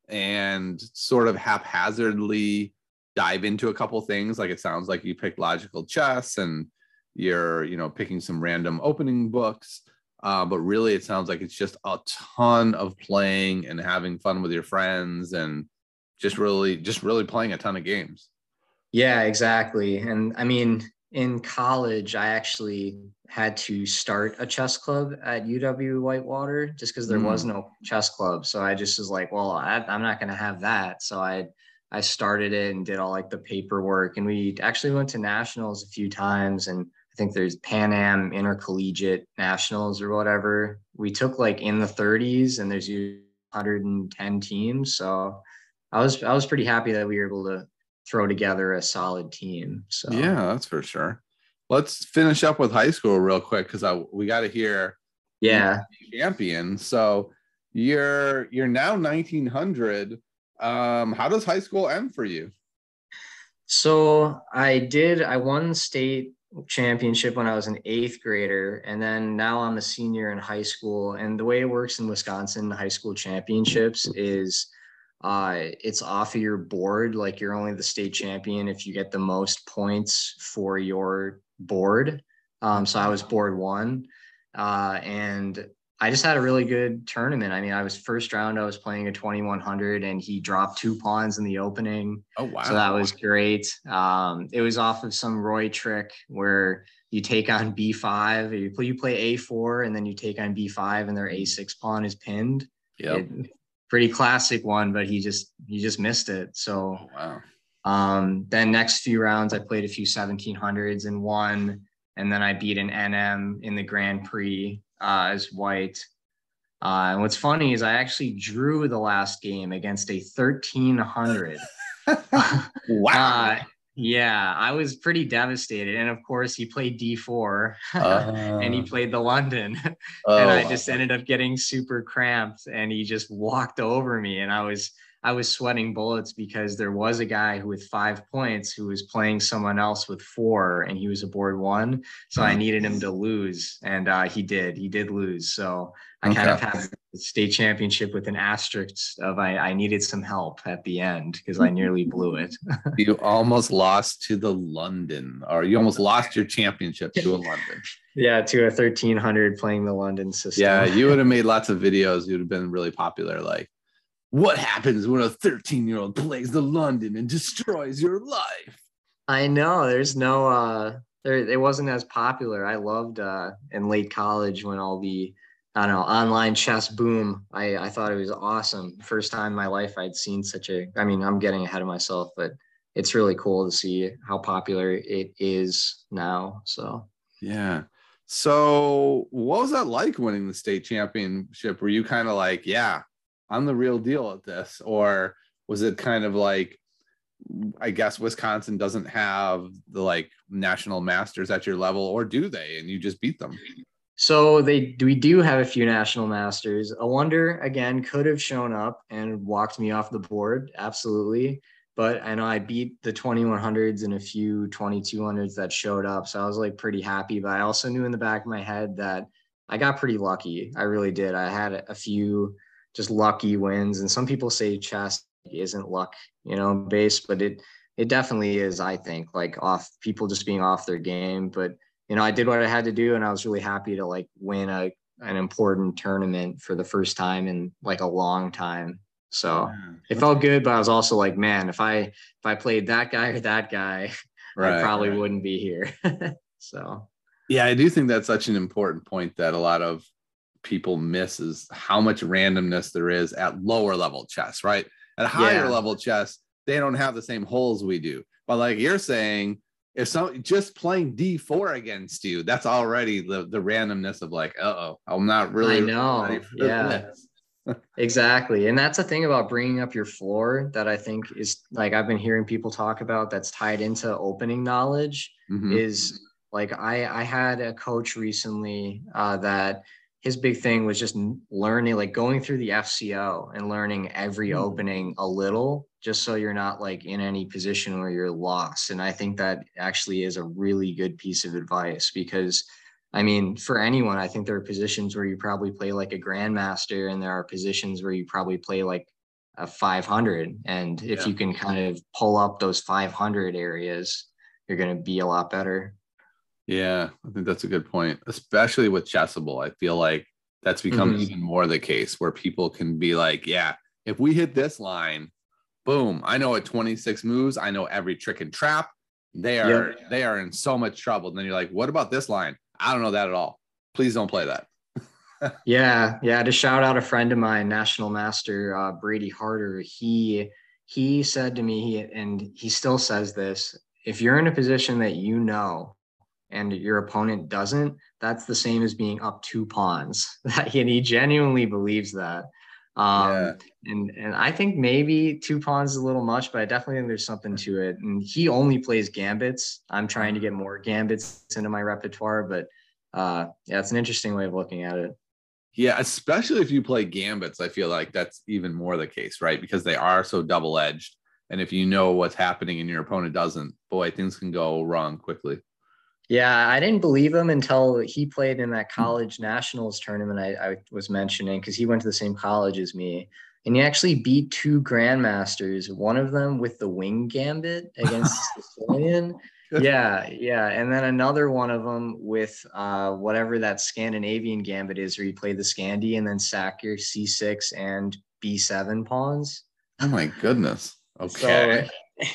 and sort of haphazardly dive into a couple things. Like it sounds like you picked logical chess and you're, you know, picking some random opening books. Uh, but really, it sounds like it's just a ton of playing and having fun with your friends and just really, just really playing a ton of games. Yeah, exactly. And I mean, in college, I actually had to start a chess club at U W Whitewater just because there mm. was no chess club. So I just was like, well, I, I'm not going to have that. So I I started it and did all like the paperwork. And we actually went to nationals a few times. And I think there's Pan Am Intercollegiate Nationals or whatever. We took like in the thirties, and there's one hundred ten teams. So I was I was pretty happy that we were able to throw together a solid team. So yeah, that's for sure. Let's finish up with high school real quick because I we got to hear yeah champion. So you're you're now nineteen hundred. Um, how does high school end for you? So I did I won state championship when I was an eighth grader, and then now I'm a senior in high school. And the way it works in Wisconsin high school championships is Uh, it's off of your board. Like you're only the state champion if you get the most points for your board. Um, so I was board one, uh, and I just had a really good tournament. I mean, I was first round, I was playing a twenty-one hundred, and he dropped two pawns in the opening. Oh, wow. So that was great. Um, it was off of some Roy trick where you take on B five, you play, you play A four, and then you take on B five, and their A six pawn is pinned. Yep. It, pretty classic one, but he just he just missed it. So oh, wow. Um, then next few rounds, I played a few seventeen hundreds and won, and then I beat an N M in the Grand Prix uh, as white. Uh, and what's funny is I actually drew the last game against a thirteen hundred. Wow. Uh, yeah, I was pretty devastated. And of course, he played D four uh, and he played the London. Oh, and I just ended up getting super cramped, and he just walked over me. And I was I was sweating bullets because there was a guy who with five points who was playing someone else with four, and he was a board one. So I needed him to lose, and uh, he did. He did lose. So I okay. kind of had the state championship with an asterisk of I, I needed some help at the end because I nearly blew it. You almost lost to the London, or you almost lost your championship to a London. Yeah, to a thirteen hundred playing the London system. Yeah, you would have made lots of videos. You would have been really popular. Like, what happens when a thirteen-year-old plays the London and destroys your life? I know. There's no, uh, there, it wasn't as popular. I loved uh, in late college when all the, I don't know, online chess boom. I, I thought it was awesome. First time in my life I'd seen such a, I mean, I'm getting ahead of myself, but it's really cool to see how popular it is now. So, yeah. So what was that like winning the state championship? Were you kind of like, yeah, I'm the real deal at this? Or was it kind of like, I guess Wisconsin doesn't have the like national masters at your level, or do they? And you just beat them. So they we do have a few national masters. A Wonder, again, could have shown up and walked me off the board. Absolutely. But I know I beat the twenty-one hundreds and a few twenty-two hundreds that showed up. So I was like pretty happy. But I also knew in the back of my head that I got pretty lucky. I really did. I had a few just lucky wins. And some people say chess isn't luck, you know, based, but it it definitely is, I think, like off people just being off their game. But, you know, I did what I had to do, and I was really happy to like win a an important tournament for the first time in like a long time. So Yeah. it felt good, but I was also like, man, if I if I played that guy or that guy, Right, I probably right. wouldn't be here. So Yeah, I do think that's such an important point that a lot of people miss is how much randomness there is at lower level chess, right? At higher yeah, level chess, they don't have the same holes we do. But like you're saying, if some just playing D four against you, that's already the, the randomness of like, uh-oh, I'm not I really ready know. for Yeah. this. Exactly. And that's the thing about bringing up your floor that I think is like I've been hearing people talk about that's tied into opening knowledge Mm-hmm. is like I I had a coach recently uh, that his big thing was just learning like going through the F C O and learning every opening a little just so you're not like in any position where you're lost. And I think that actually is a really good piece of advice because I mean, for anyone, I think there are positions where you probably play like a grandmaster, and there are positions where you probably play like a five hundred. And if Yeah. you can kind of pull up those five hundred areas, you're going to be a lot better. Yeah, I think that's a good point, especially with Chessable. I feel like that's become Mm-hmm. even more the case where people can be like, yeah, if we hit this line, boom, I know at twenty-six moves, I know every trick and trap. They are Yep. they are in so much trouble. And then you're like, what about this line? I don't know that at all. Please don't play that. Yeah, yeah. To shout out a friend of mine, National Master uh, Brady Harder, he he said to me, he, and he still says this: if you're in a position that you know and your opponent doesn't, that's the same as being up two pawns. That and he genuinely believes that. Yeah. Um, and and I think maybe two pawns is a little much, but I definitely think there's something to it. And he only plays gambits. I'm trying to get more gambits into my repertoire, but uh, yeah, it's an interesting way of looking at it. Yeah, especially if you play gambits, I feel like that's even more the case, right? Because they are so double-edged. And if you know what's happening and your opponent doesn't, boy, things can go wrong quickly. Yeah, I didn't believe him until he played in that college nationals tournament I, I was mentioning because he went to the same college as me. And he actually beat two grandmasters, one of them with the wing gambit against the Sicilian. Yeah, yeah. And then another one of them with uh, whatever that Scandinavian gambit is, where you play the Scandi and then sack your C six and B seven pawns. Oh my goodness. So Okay.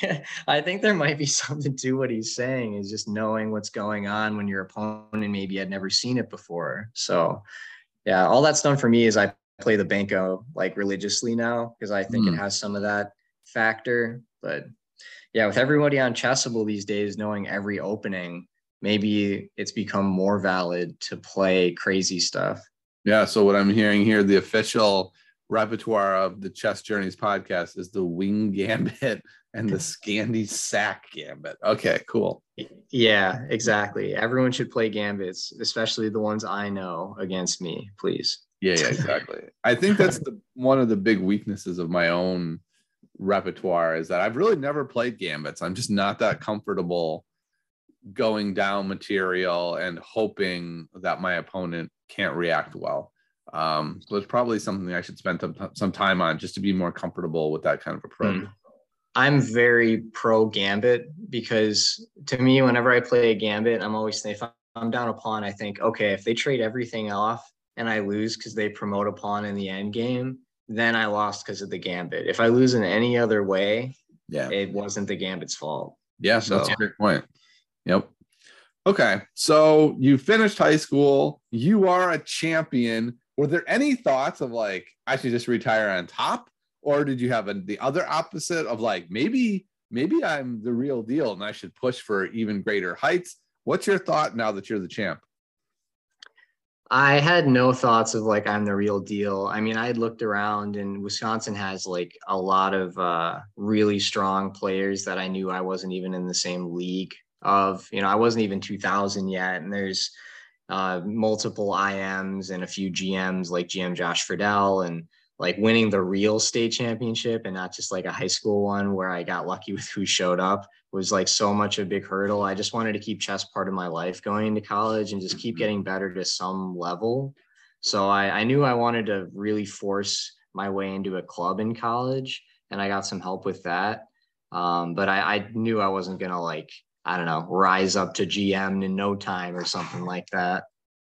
I think there might be something to what he's saying is just knowing what's going on when your opponent maybe had never seen it before. So yeah, all that's done for me is I play the Banco like religiously now because I think it Hmm. has some of that factor. But yeah, with everybody on Chessable these days knowing every opening, maybe it's become more valid to play crazy stuff. Yeah. So what I'm hearing here, the official repertoire of the Chess Journeys podcast is the wing gambit and the Scandi sack gambit. Okay, cool. Yeah, exactly. Everyone should play gambits, especially the ones I know against me, please. Yeah, yeah, exactly. I think that's the one of the big weaknesses of my own repertoire is that I've really never played gambits. I'm just not that comfortable going down material and hoping that my opponent can't react well. Um, so it's probably something I should spend some, some time on just to be more comfortable with that kind of approach. Hmm. I'm very pro gambit because to me, whenever I play a gambit, I'm always thinking if I'm down a pawn, I think, okay, if they trade everything off and I lose because they promote a pawn in the end game, then I lost because of the gambit. If I lose in any other way, Yeah. it wasn't the gambit's fault. Yeah, So that's a great point. Yep. Okay. So you finished high school. You are a champion. Were there any thoughts of like, I should just retire on top? Or did you have a, the other opposite of like, maybe, maybe I'm the real deal and I should push for even greater heights? What's your thought now that you're the champ? I had no thoughts of like I'm the real deal. I mean, I had looked around and Wisconsin has like a lot of uh, really strong players that I knew I wasn't even in the same league of. You know, I wasn't even two thousand yet, and there's uh, multiple I Ms and a few G Ms like G M Josh Friedel and like winning the real state championship and not just like a high school one where I got lucky with who showed up was like so much a big hurdle. I just wanted to keep chess part of my life going into college and just keep getting better to some level. So I, I knew I wanted to really force my way into a club in college and I got some help with that. Um, but I, I knew I wasn't going to like, I don't know, rise up to G M in no time or something like that.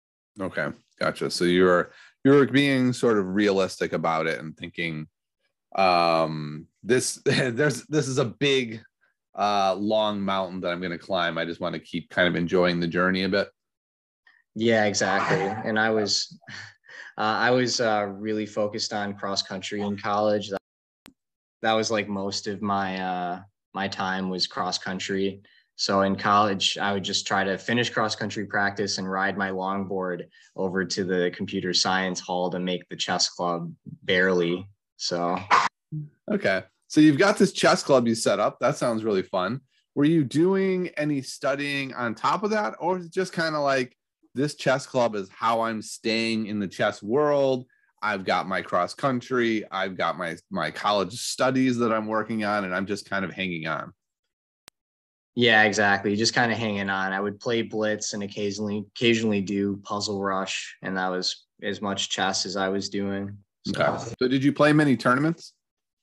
Okay. Gotcha. So you're, you're being sort of realistic about it and thinking Um, this there's this is a big, uh, long mountain that I'm going to climb. I just want to keep kind of enjoying the journey a bit. Yeah, exactly. And I was, uh, I was uh, really focused on cross country in college. That, that was like most of my uh, my time was cross country. So in college, I would just try to finish cross country practice and ride my longboard over to the computer science hall to make the chess club barely. So Okay. So you've got this chess club you set up. That sounds really fun. Were you doing any studying on top of that? Or is it just kind of like this chess club is how I'm staying in the chess world? I've got my cross country, I've got my my college studies that I'm working on, and I'm just kind of hanging on. yeah, exactly. Just kind of hanging on. I would play Blitz and occasionally occasionally do Puzzle Rush, and that was as much chess as I was doing. Okay. So, So did you play many tournaments?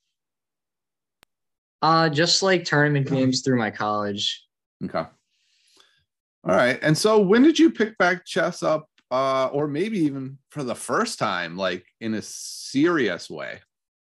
uh, just like tournament games through my college. Okay. All right. And so when did you pick back chess up, uh, or maybe even for the first time, like in a serious way?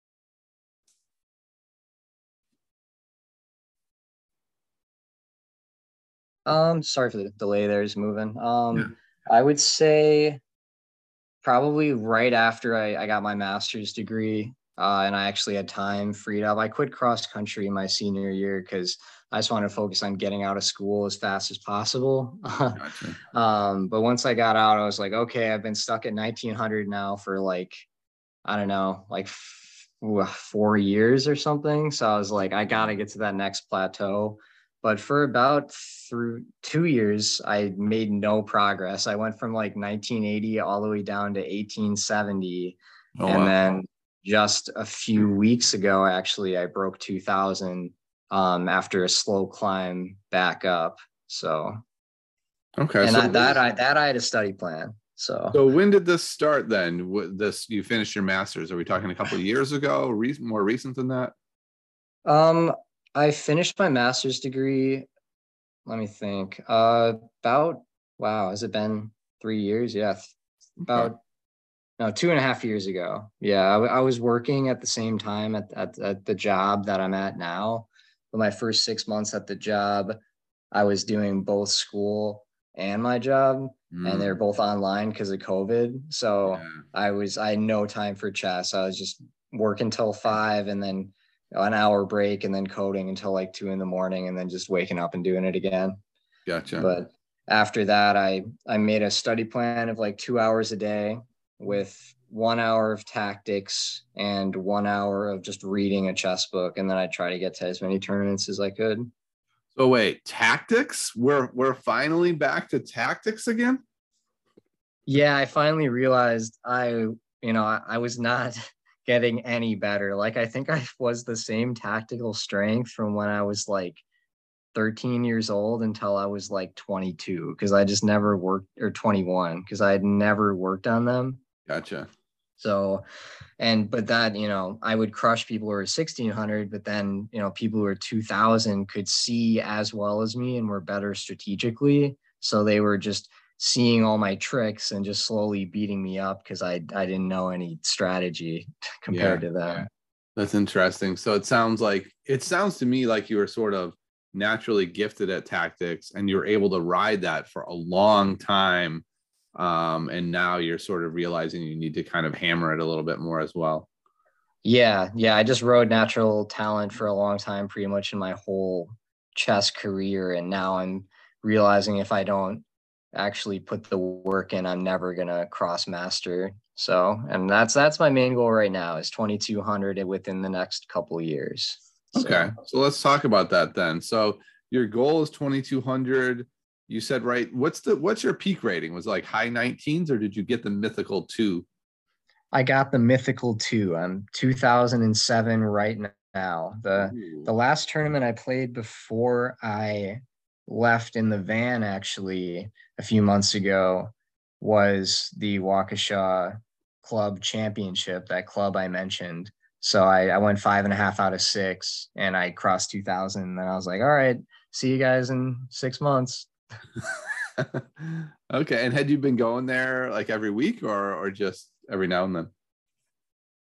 Um, sorry for the delay. There's moving. Yeah. Um, I would say probably right after I, I got my master's degree, uh, and I actually had time freed up. I quit cross country my senior year because I just wanted to focus on getting out of school as fast as possible. Gotcha. um, but once I got out, I was like, okay, I've been stuck at nineteen hundred now for like, I don't know, like f- four years or something. So I was like, I got to get to that next plateau. But for about through two years, I made no progress. I went from like nineteen eighty all the way down to eighteen seventy. Oh, And wow. then just a few weeks ago, actually, I broke two thousand um, after a slow climb back up. So, Okay. and So, that, that I that I had a study plan. So, so when did this start then? What- This, you finished your master's. Are we talking a couple of years ago? Re- more recent than that? um, I finished my master's degree. Let me think. Uh, about wow, has it been three years? Yeah, Okay. about no, two and a half years ago. Yeah, I, I was working at the same time at, at at the job that I'm at now. For my first six months at the job, I was doing both school and my job, and they're Mm, both online because of COVID. So yeah. I was I had no time for chess. I was just working till five, and then an hour break, and then coding until like two in the morning, and then just waking up and doing it again. Gotcha. But after that, I I made a study plan of like two hours a day with one hour of tactics and one hour of just reading a chess book, and then I try to get to as many tournaments as I could. So wait, tactics? We're we're finally back to tactics again? Yeah, I finally realized I, you know, I, I was not getting any better. Like I think I was the same tactical strength from when I was like thirteen years old until I was like twenty-two because I just never worked or twenty-one because I had never worked on them. Gotcha. So, and but that, you know, I would crush people who were sixteen hundred, but then, you know, people who were two thousand could see as well as me and were better strategically. So they were just seeing all my tricks and just slowly beating me up because I I didn't know any strategy Yeah. compared to them. That's interesting. So it sounds like it sounds to me like you were sort of naturally gifted at tactics and you were able to ride that for a long time. Um, and now you're sort of realizing you need to kind of hammer it a little bit more as well. Yeah, yeah. I just rode natural talent for a long time, pretty much in my whole chess career. And now I'm realizing if I don't actually put the work in, I'm never gonna cross master. So, and that's that's my main goal right now is twenty-two hundred within the next couple of years. Okay. So, So let's talk about that then. So your goal is twenty-two hundred. You said, right? What's the what's your peak rating? Was it like high nineteens or did you get the mythical two? I got the mythical two. I'm two thousand seven right now. The Ooh. the last tournament I played before I left in the van actually a few months ago was the Waukesha Club Championship, that club I mentioned. So I, I went five and a half out of six and I crossed two thousand. And then I was like, all right, see you guys in six months. Okay. And had you been going there like every week or or just every now and then?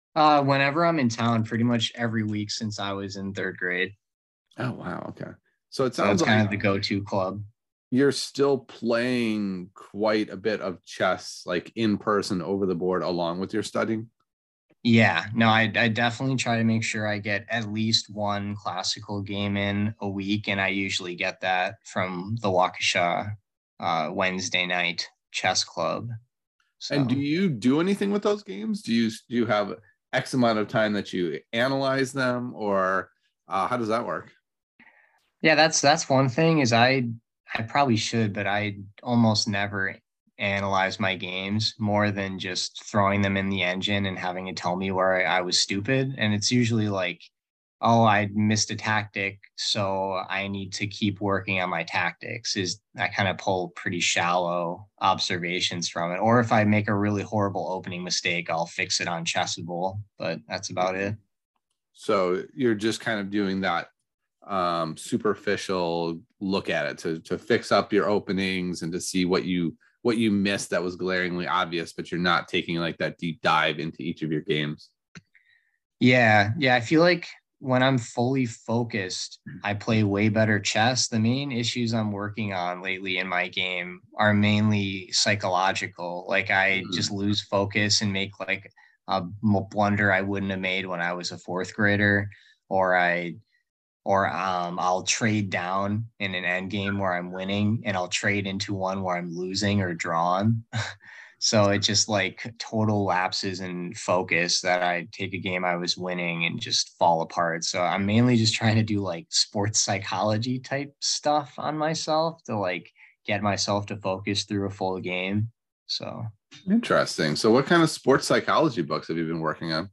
Uh, whenever I'm in town, pretty much every week since I was in third grade. Oh, wow. Okay. So it So sounds that's kind like of the go-to club. you're still playing quite a bit of chess, like in person over the board, along with your studying. Yeah, no, I, I definitely try to make sure I get at least one classical game in a week, and I usually get that from the Waukesha uh, Wednesday night chess club. And do So you do anything with those games? Do you do you have X amount of time that you analyze them, or uh, how does that work? yeah, that's that's one thing is I I probably should, but I almost never analyze my games more than just throwing them in the engine and having it tell me where I, I was stupid. And it's usually like, oh, I missed a tactic, so I need to keep working on my tactics. Is I kind of pull pretty shallow observations from it. Or if I make a really horrible opening mistake, I'll fix it on Chessable, but that's about it. So you're just kind of doing that um, superficial look at it to to fix up your openings and to see what you what you missed that was glaringly obvious, but you're not taking like that deep dive into each of your games. Yeah, yeah. I feel like when I'm fully focused, I play way better chess. The main issues I'm working on lately in my game are mainly psychological. Like I just Mhm. lose focus and make like a m- blunder I wouldn't have made when I was a fourth grader, or I or um I'll trade down in an end game where I'm winning and I'll trade into one where I'm losing or drawn. So it just like total lapses in focus that I take a game I was winning and just fall apart. So I'm mainly just trying to do like sports psychology type stuff on myself to like get myself to focus through a full game. So Interesting. So, what kind of sports psychology books have you been working on?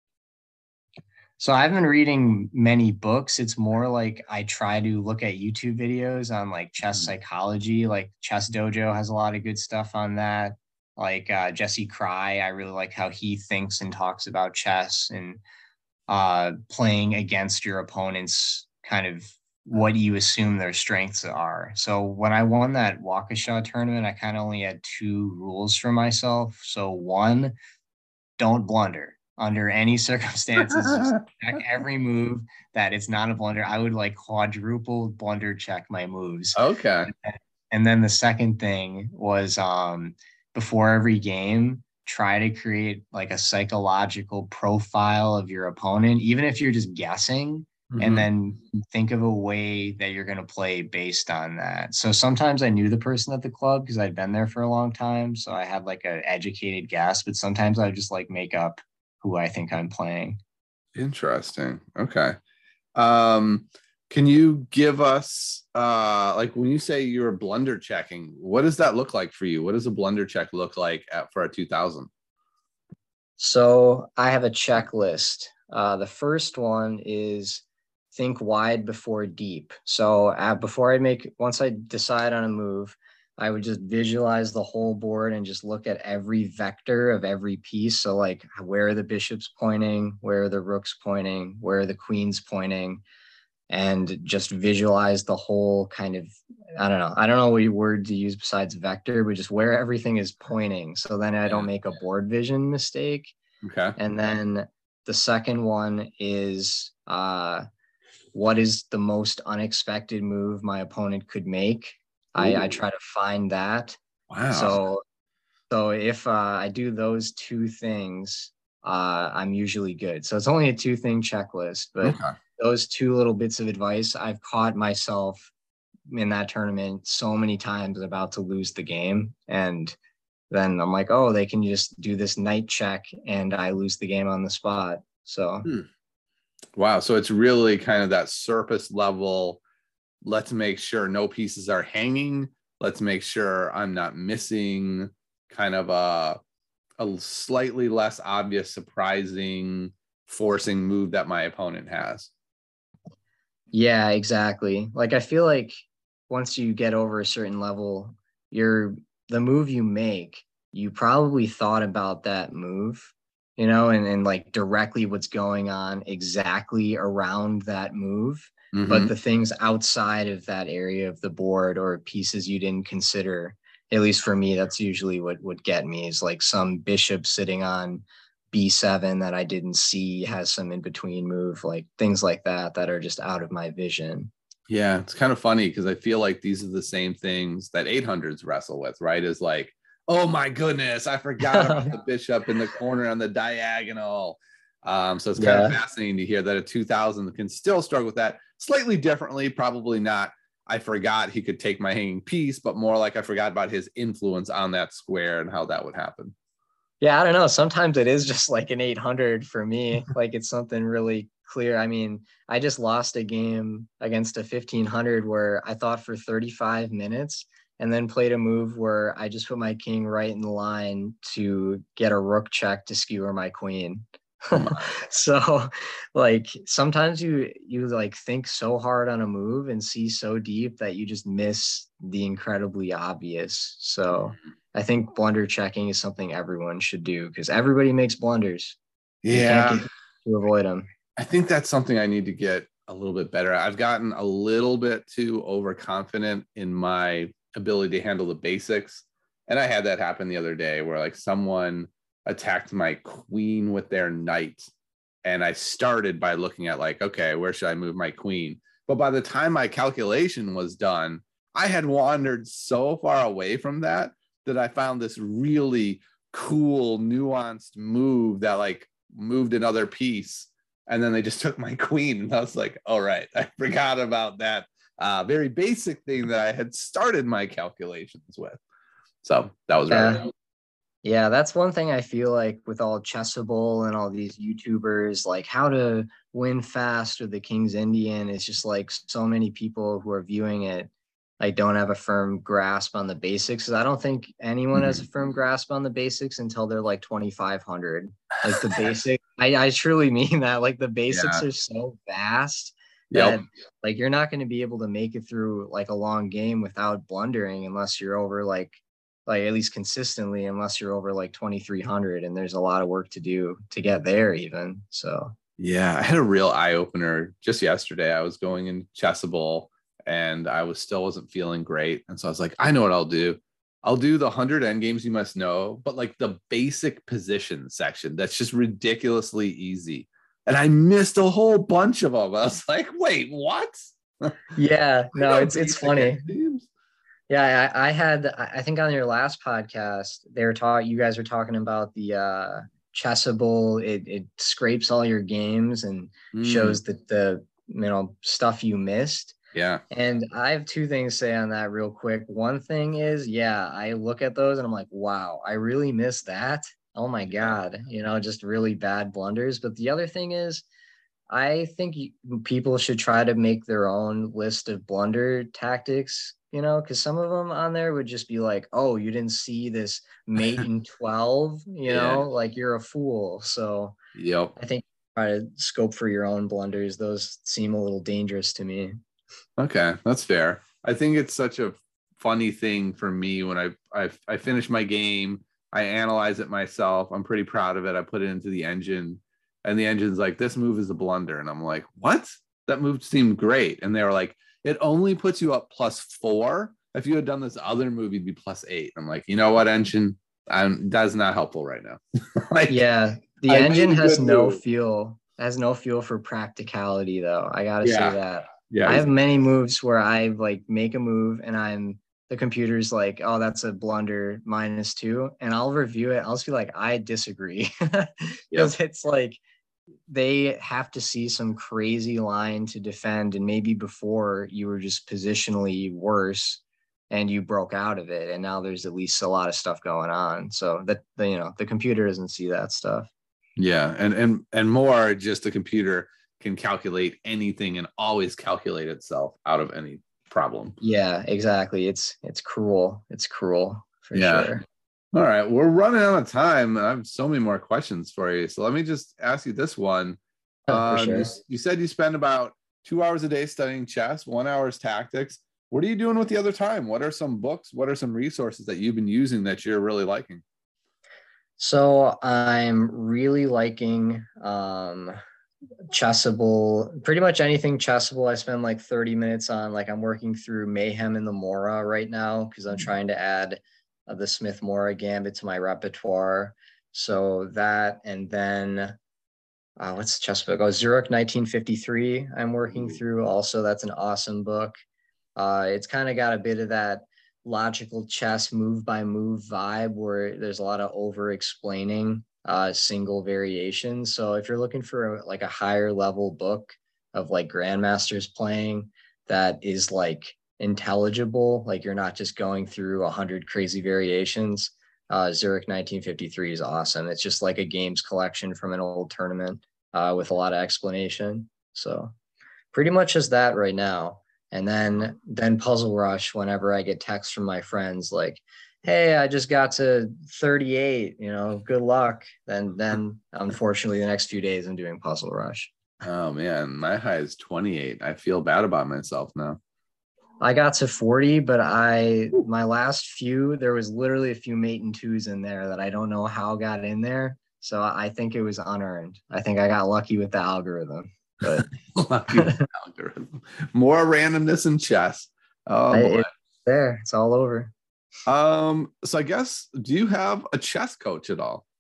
So I've been reading many books. It's more like I try to look at YouTube videos on like chess psychology. Like Chess Dojo has a lot of good stuff on that. Like uh, Jesse Cry, I really like how he thinks and talks about chess and uh, playing against your opponents, kind of what you assume their strengths are. So when I won that Waukesha tournament, I kind of only had two rules for myself. So one, don't blunder under any circumstances. Just check every move that it's not a blunder. I would like quadruple blunder check my moves. Okay. And then the second thing was um, before every game, try to create like a psychological profile of your opponent, even if you're just guessing, and Mm-hmm. then think of a way that you're going to play based on that. So sometimes I knew the person at the club because I'd been there for a long time. So I had like an educated guess, but sometimes I just like make up who I think I'm playing. Interesting. Okay. Um, can you give us uh like when you say you're blunder checking, what does that look like for you? What does a blunder check look like at, for a two thousand? So I have a checklist. Uh, the first one is think wide before deep. So uh, before I make, once I decide on a move, I would just visualize the whole board and just look at every vector of every piece. So like where are the bishops pointing, where are the rooks pointing, where are the queens pointing, and just visualize the whole kind of, I don't know, I don't know what word to use besides vector, but just where everything is pointing. So then I don't Yeah. make a board vision mistake. Okay. And then the second one is uh, what is the most unexpected move my opponent could make? I, I Ooh, try to find that. wow. So so if uh, I do those two things, uh, I'm usually good. So it's only a two thing checklist, but Okay. those two little bits of advice, I've caught myself in that tournament so many times about to lose the game. And then I'm like, oh, they can just do this night check and I lose the game on the spot. So Hmm. Wow. So it's really kind of that surface level. Let's make sure no pieces are hanging. Let's make sure I'm not missing kind of a, a slightly less obvious, surprising, forcing move that my opponent has. yeah, exactly. Like I feel like once you get over a certain level, you're the move you make, you probably thought about that move, you know, and, and like directly what's going on exactly around that move. But Mm-hmm. the things outside of that area of the board or pieces you didn't consider, at least for me, that's usually what would get me is like some bishop sitting on b seven that I didn't see has some in between move, like things like that that are just out of my vision. Yeah, it's kind of funny because I feel like these are the same things that eight hundreds wrestle with, right? Is like, oh my goodness, I forgot about the bishop in the corner on the diagonal. Um, so it's kind yeah. of fascinating to hear that a two thousand can still struggle with that slightly differently. Probably not, I forgot he could take my hanging piece, but more like I forgot about his influence on that square and how that would happen. Yeah, I don't know. Sometimes it is just like an eight hundred for me. Like it's something really clear. I mean, I just lost a game against a fifteen hundred where I thought for thirty-five minutes and then played a move where I just put my king right in the line to get a rook check to skewer my queen. So like sometimes you you like think so hard on a move and see so deep that you just miss the incredibly obvious. So I think blunder checking is something everyone should do because everybody makes blunders. Yeah, you can't get to avoid them. I think that's something I need to get a little bit better at. I've gotten a little bit too overconfident in my ability to handle the basics, and I had that happen the other day where like someone attacked my queen with their knight, and I started by looking at like, okay, where should I move my queen? But by the time my calculation was done, I had wandered so far away from that that I found this really cool, nuanced move that like moved another piece. And then they just took my queen. And I was like, all right, I forgot about that uh, very basic thing that I had started my calculations with. So that was yeah. right. Yeah, that's one thing I feel like with all Chessable and all these YouTubers, like how to win fast or the King's Indian. It's just like so many people who are viewing it like don't have a firm grasp on the basics. Because I don't think anyone mm-hmm. has a firm grasp on the basics until they're like twenty-five hundred. Like the basic, I, I truly mean that. Like the basics yeah. are so vast that yep. like you're not going to be able to make it through like a long game without blundering unless you're over like like at least consistently, unless you're over like twenty-three hundred, and there's a lot of work to do to get there even. So yeah, I had a real eye opener just yesterday. I was going in Chessable and I was still wasn't feeling great. And so I was like, I know what I'll do. I'll do the one hundred end games you must know, but like the basic position section, that's just ridiculously easy. And I missed a whole bunch of them. I was like, wait, what? Yeah, no, it's it's funny. Yeah, I, I had, I think on your last podcast, they were talking, you guys were talking about the uh, Chessable. It, it scrapes all your games and mm. shows that the, you know, stuff you missed. Yeah. And I have two things to say on that real quick. One thing is, yeah, I look at those and I'm like, wow, I really missed that. Oh my God, you know, just really bad blunders. But the other thing is, I think people should try to make their own list of blunder tactics, you know, because some of them on there would just be like, oh, you didn't see this mate in twelve, you yeah. know, like you're a fool. So yep. I think try to scope for your own blunders. Those seem a little dangerous to me. Okay, that's fair. I think it's such a funny thing for me when I I, I finish my game, I analyze it myself. I'm pretty proud of it. I put it into the engine. And the engine's like, this move is a blunder. And I'm like, what? That move seemed great. And they were like, it only puts you up plus four. If you had done this other move, you'd be plus eight. I'm like, you know what, engine? I'm, that's not helpful right now. like, yeah, the I engine has no move. feel, has no feel for practicality, though. I gotta yeah. say that. Yeah, I have many moves where I like make a move and I'm the computer's like, oh, that's a blunder minus two. And I'll review it. I'll just be like, I disagree. Because yep. it's like they have to see some crazy line to defend. And maybe before you were just positionally worse and you broke out of it. And now there's at least a lot of stuff going on. So that, you know, the computer doesn't see that stuff. Yeah. And, and, and more just the computer can calculate anything and always calculate itself out of any problem. Yeah, exactly. It's it's cruel. It's cruel for yeah. sure. All right, we're running out of time. I have so many more questions for you. So let me just ask you this one. Oh, um, for sure. you, you said you spend about two hours a day studying chess, one hour's tactics. What are you doing with the other time? What are some books? What are some resources that you've been using that you're really liking? So I'm really liking um Chessable, pretty much anything Chessable. I spend like thirty minutes on. Like I'm working through Mayhem in the Mora right now because I'm trying to add uh, the Smith Mora Gambit to my repertoire. So that, and then uh, what's the chess book? Oh, Zurich nineteen fifty-three. I'm working through. Also, that's an awesome book. Uh, it's kind of got a bit of that logical chess move by move vibe where there's a lot of over explaining uh, single variations. So if you're looking for a, like a higher level book of like grandmasters playing that is like intelligible, like you're not just going through a hundred crazy variations, uh, Zurich nineteen fifty-three is awesome. It's just like a games collection from an old tournament uh, with a lot of explanation. So pretty much just that right now. And then then Puzzle Rush whenever I get texts from my friends like, hey, I just got to thirty-eight, you know, good luck. Then then unfortunately the next few days I'm doing Puzzle Rush. Oh man, my high is twenty-eight. I feel bad about myself now. I got to forty, but I my last few, there was literally a few mate and twos in there that I don't know how got in there. So I think it was unearned. I think I got lucky with the algorithm. But lucky with the algorithm. More randomness in chess. Oh I, boy. it's there. It's all over. Um, so I guess, do you have a chess coach at all?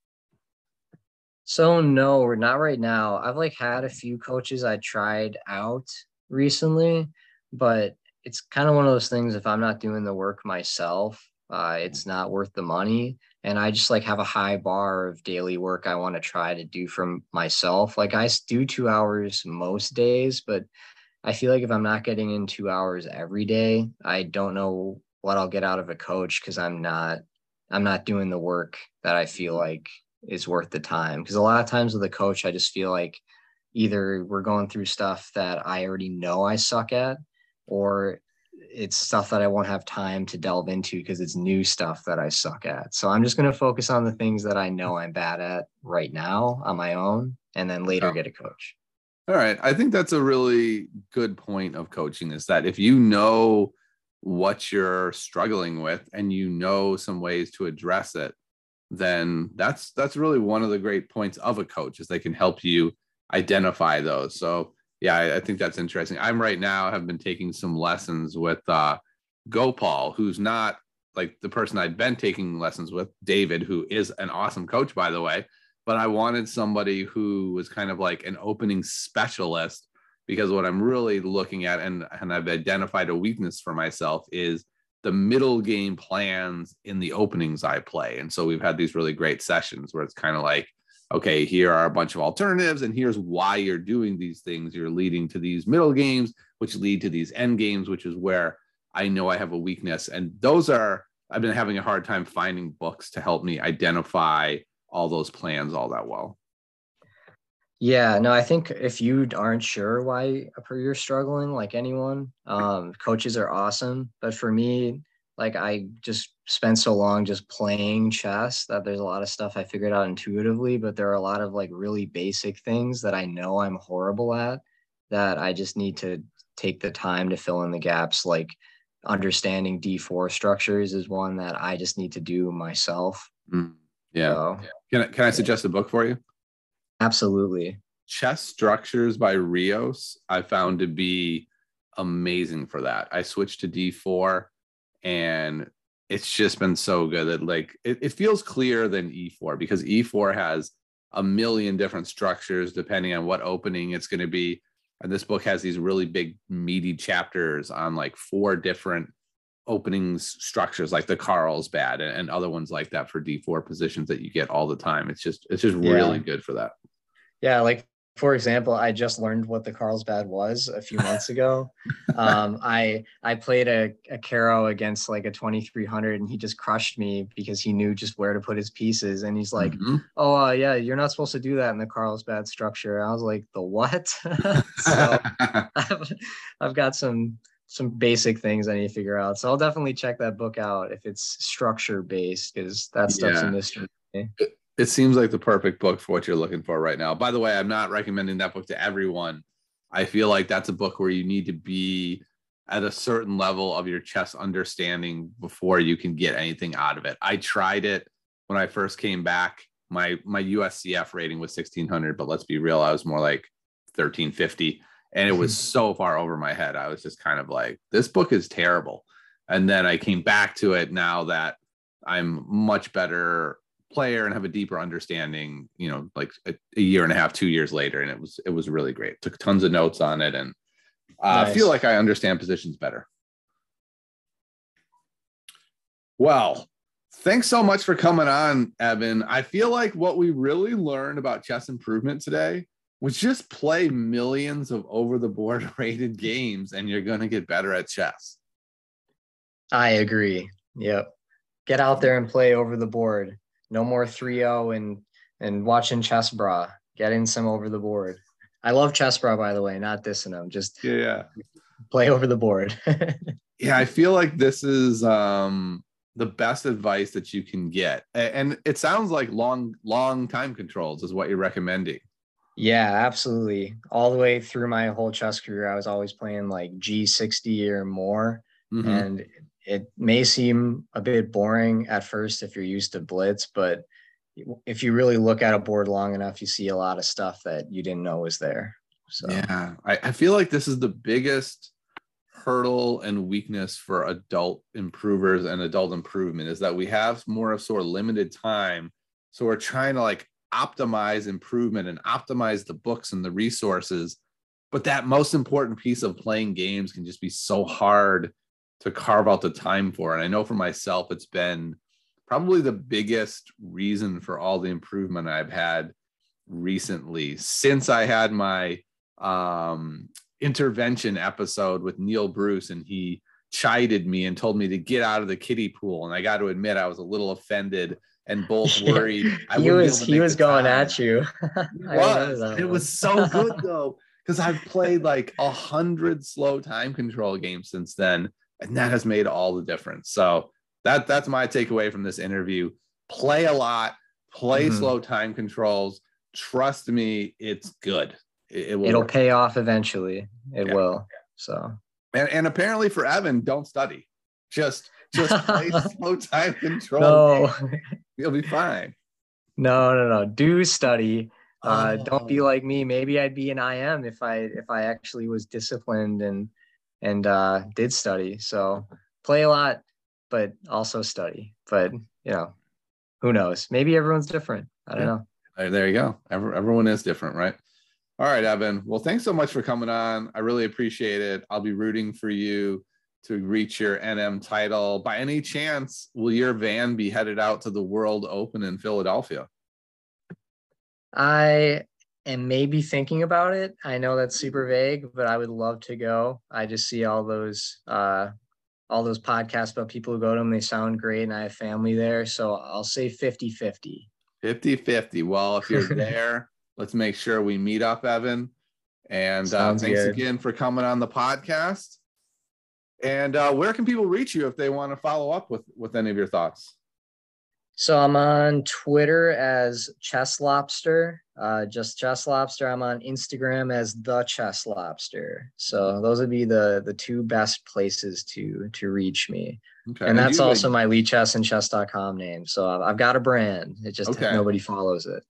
So no, we're not right now. I've like had a few coaches I tried out recently, but it's kind of one of those things. If I'm not doing the work myself, uh, it's not worth the money. And I just like have a high bar of daily work I want to try to do from myself. Like I do two hours most days, but I feel like if I'm not getting in two hours every day, I don't know what I'll get out of a coach because I'm not I'm not doing the work that I feel like is worth the time. Because a lot of times with a coach, I just feel like either we're going through stuff that I already know I suck at, or it's stuff that I won't have time to delve into because it's new stuff that I suck at. So I'm just going to focus on the things that I know I'm bad at right now on my own, and then later Oh. get a coach. All right. I think that's a really good point of coaching, is that if you know what you're struggling with and you know some ways to address it, then that's that's really one of the great points of a coach, is they can help you identify those. So yeah, I, I think that's interesting. I'm right now have been taking some lessons with uh, Gopal, who's not like the person I'd been taking lessons with, David, who is an awesome coach, by the way. But I wanted somebody who was kind of like an opening specialist, because what I'm really looking at, and, and I've identified a weakness for myself, is the middle game plans in the openings I play. And so we've had these really great sessions where it's kind of like, okay, here are a bunch of alternatives, and here's why you're doing these things. You're leading to these middle games, which lead to these end games, which is where I know I have a weakness. And those are, I've been having a hard time finding books to help me identify all those plans all that well. Yeah, no, I think if you aren't sure why you're struggling, like anyone, um, coaches are awesome. But for me, like I just spent so long just playing chess that there's a lot of stuff I figured out intuitively, but there are a lot of like really basic things that I know I'm horrible at that I just need to take the time to fill in the gaps. Like understanding D four structures is one that I just need to do myself. Mm, yeah. So, can I, can I suggest a book for you? Absolutely. Chess Structures by Rios, I found to be amazing for that. I switched to D four, and it's just been so good that like it, it feels clearer than E four, because E four has a million different structures depending on what opening it's going to be. And this book has these really big meaty chapters on like four different openings structures, like the Carlsbad and, and other ones like that for D four positions that you get all the time. It's just it's just yeah. really good for that. Yeah, like for example, I just learned what the Carlsbad was a few months ago. um, I I played a, a Caro against like a twenty-three hundred, and he just crushed me because he knew just where to put his pieces. And he's like, mm-hmm. "Oh, uh, yeah, you're not supposed to do that in the Carlsbad structure." I was like, "The what?" So I've, I've got some some basic things I need to figure out. So I'll definitely check that book out if it's structure based, because that stuff's yeah. a mystery. It seems like the perfect book for what you're looking for right now. By the way, I'm not recommending that book to everyone. I feel like that's a book where you need to be at a certain level of your chess understanding before you can get anything out of it. I tried it when I first came back. My my U S C F rating was sixteen hundred, but let's be real, I was more like thirteen fifty. And it was so far over my head. I was just kind of like, this book is terrible. And then I came back to it now that I'm much better player and have a deeper understanding, you know, like a, a year and a half, two years later. And it was, it was really great. Took tons of notes on it, and I uh, nice. feel like I understand positions better. Well, thanks so much for coming on, Evan. I feel like what we really learned about chess improvement today was just play millions of over the board rated games and you're going to get better at chess. I agree. Yep. Get out there and play over the board. No more three oh and, and watching Chess Bra. Get in some over the board. I love Chess Bra, by the way, not dissing them. Just yeah, yeah. play over the board. Yeah, I feel like this is um, the best advice that you can get. And it sounds like long, long time controls is what you're recommending. Yeah, absolutely. All the way through my whole chess career, I was always playing like G sixty or more. Mm-hmm. And it may seem a bit boring at first if you're used to blitz, but if you really look at a board long enough, you see a lot of stuff that you didn't know was there. So yeah, I, I feel like this is the biggest hurdle and weakness for adult improvers and adult improvement, is that we have more of sort of limited time. So we're trying to like optimize improvement and optimize the books and the resources. But that most important piece of playing games can just be so hard to carve out the time for. And I know for myself, it's been probably the biggest reason for all the improvement I've had recently since I had my um, intervention episode with Neil Bruce, and he chided me and told me to get out of the kiddie pool. And I got to admit, I was a little offended and both worried. I he was he was going time. at you. It was. It was so good though, because I've played like a hundred slow time control games since then, and that has made all the difference. So that that's my takeaway from this interview. Play a lot, play mm-hmm. slow time controls. Trust me, it's good. It, it will It'll work. pay off eventually. It yeah. will. So and, and apparently for Evan, don't study. Just just play slow time control. No. You'll be fine. No, no, no. Do study. Uh, oh. Don't be like me. Maybe I'd be an I M if I if I actually was disciplined and and uh, did study. So play a lot, but also study. But you know, who knows? Maybe everyone's different. I don't yeah. know. There you go. Every, everyone is different, right? All right, Evan. Well, thanks so much for coming on. I really appreciate it. I'll be rooting for you to reach your N M title. By any chance, will your van be headed out to the World Open in Philadelphia? I am maybe thinking about it. I know that's super vague, but I would love to go. I just see all those uh, all those podcasts about people who go to them. They sound great, and I have family there. So I'll say fifty-fifty. fifty-fifty. Well, if you're there, let's make sure we meet up, Evan. And uh, thanks good. again for coming on the podcast. And uh, where can people reach you if they want to follow up with, with any of your thoughts? So I'm on Twitter as Chess Lobster, uh, just Chess Lobster. I'm on Instagram as The Chess Lobster. So those would be the the two best places to to reach me. Okay. And that's and also like... my Lee Chess and chess dot com name. So I've, I've got a brand. It just okay. nobody follows it.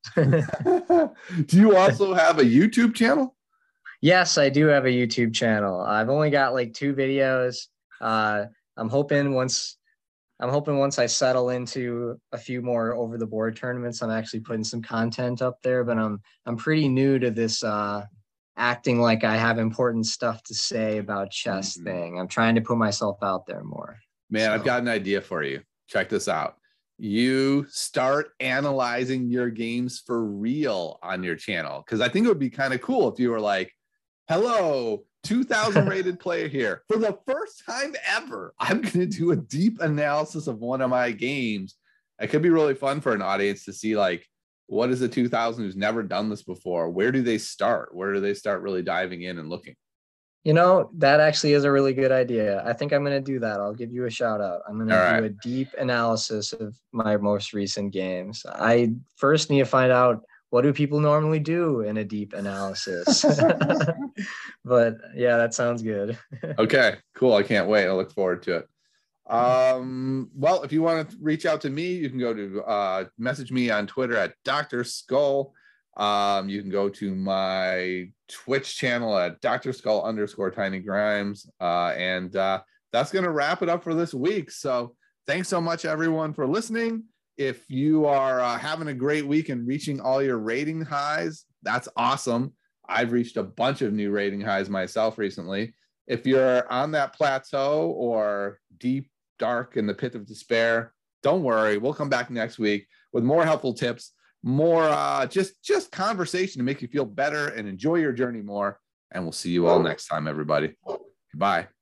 Do you also have a YouTube channel? Yes, I do have a YouTube channel. I've only got like two videos. Uh, I'm hoping once I'm hoping once I settle into a few more over the board tournaments, I'm actually putting some content up there. But I'm I'm pretty new to this uh, acting like I have important stuff to say about chess mm-hmm. thing. I'm trying to put myself out there more. Man, so. I've got an idea for you. Check this out. You start analyzing your games for real on your channel, because I think it would be kind of cool if you were like, hello, two thousand rated player here. For the first time ever, I'm going to do a deep analysis of one of my games. It could be really fun for an audience to see, like, what is a two thousand who's never done this before? Where do they start? Where do they start really diving in and looking? You know, that actually is a really good idea. I think I'm going to do that. I'll give you a shout out. I'm going to do right. a deep analysis of my most recent games. I first need to find out, what do people normally do in a deep analysis? But yeah, that sounds good. Okay, cool. I can't wait. I look forward to it. Um, well, if you want to reach out to me, you can go to uh, message me on Twitter at Doctor Skull. Um, you can go to my Twitch channel at Doctor Skull underscore Tiny Grimes. Uh, and uh, that's going to wrap it up for this week. So thanks so much, everyone, for listening. If you are uh, having a great week and reaching all your rating highs, that's awesome. I've reached a bunch of new rating highs myself recently. If you're on that plateau or deep, dark in the pit of despair, don't worry. We'll come back next week with more helpful tips, more uh, just, just conversation to make you feel better and enjoy your journey more. And we'll see you all next time, everybody. Bye.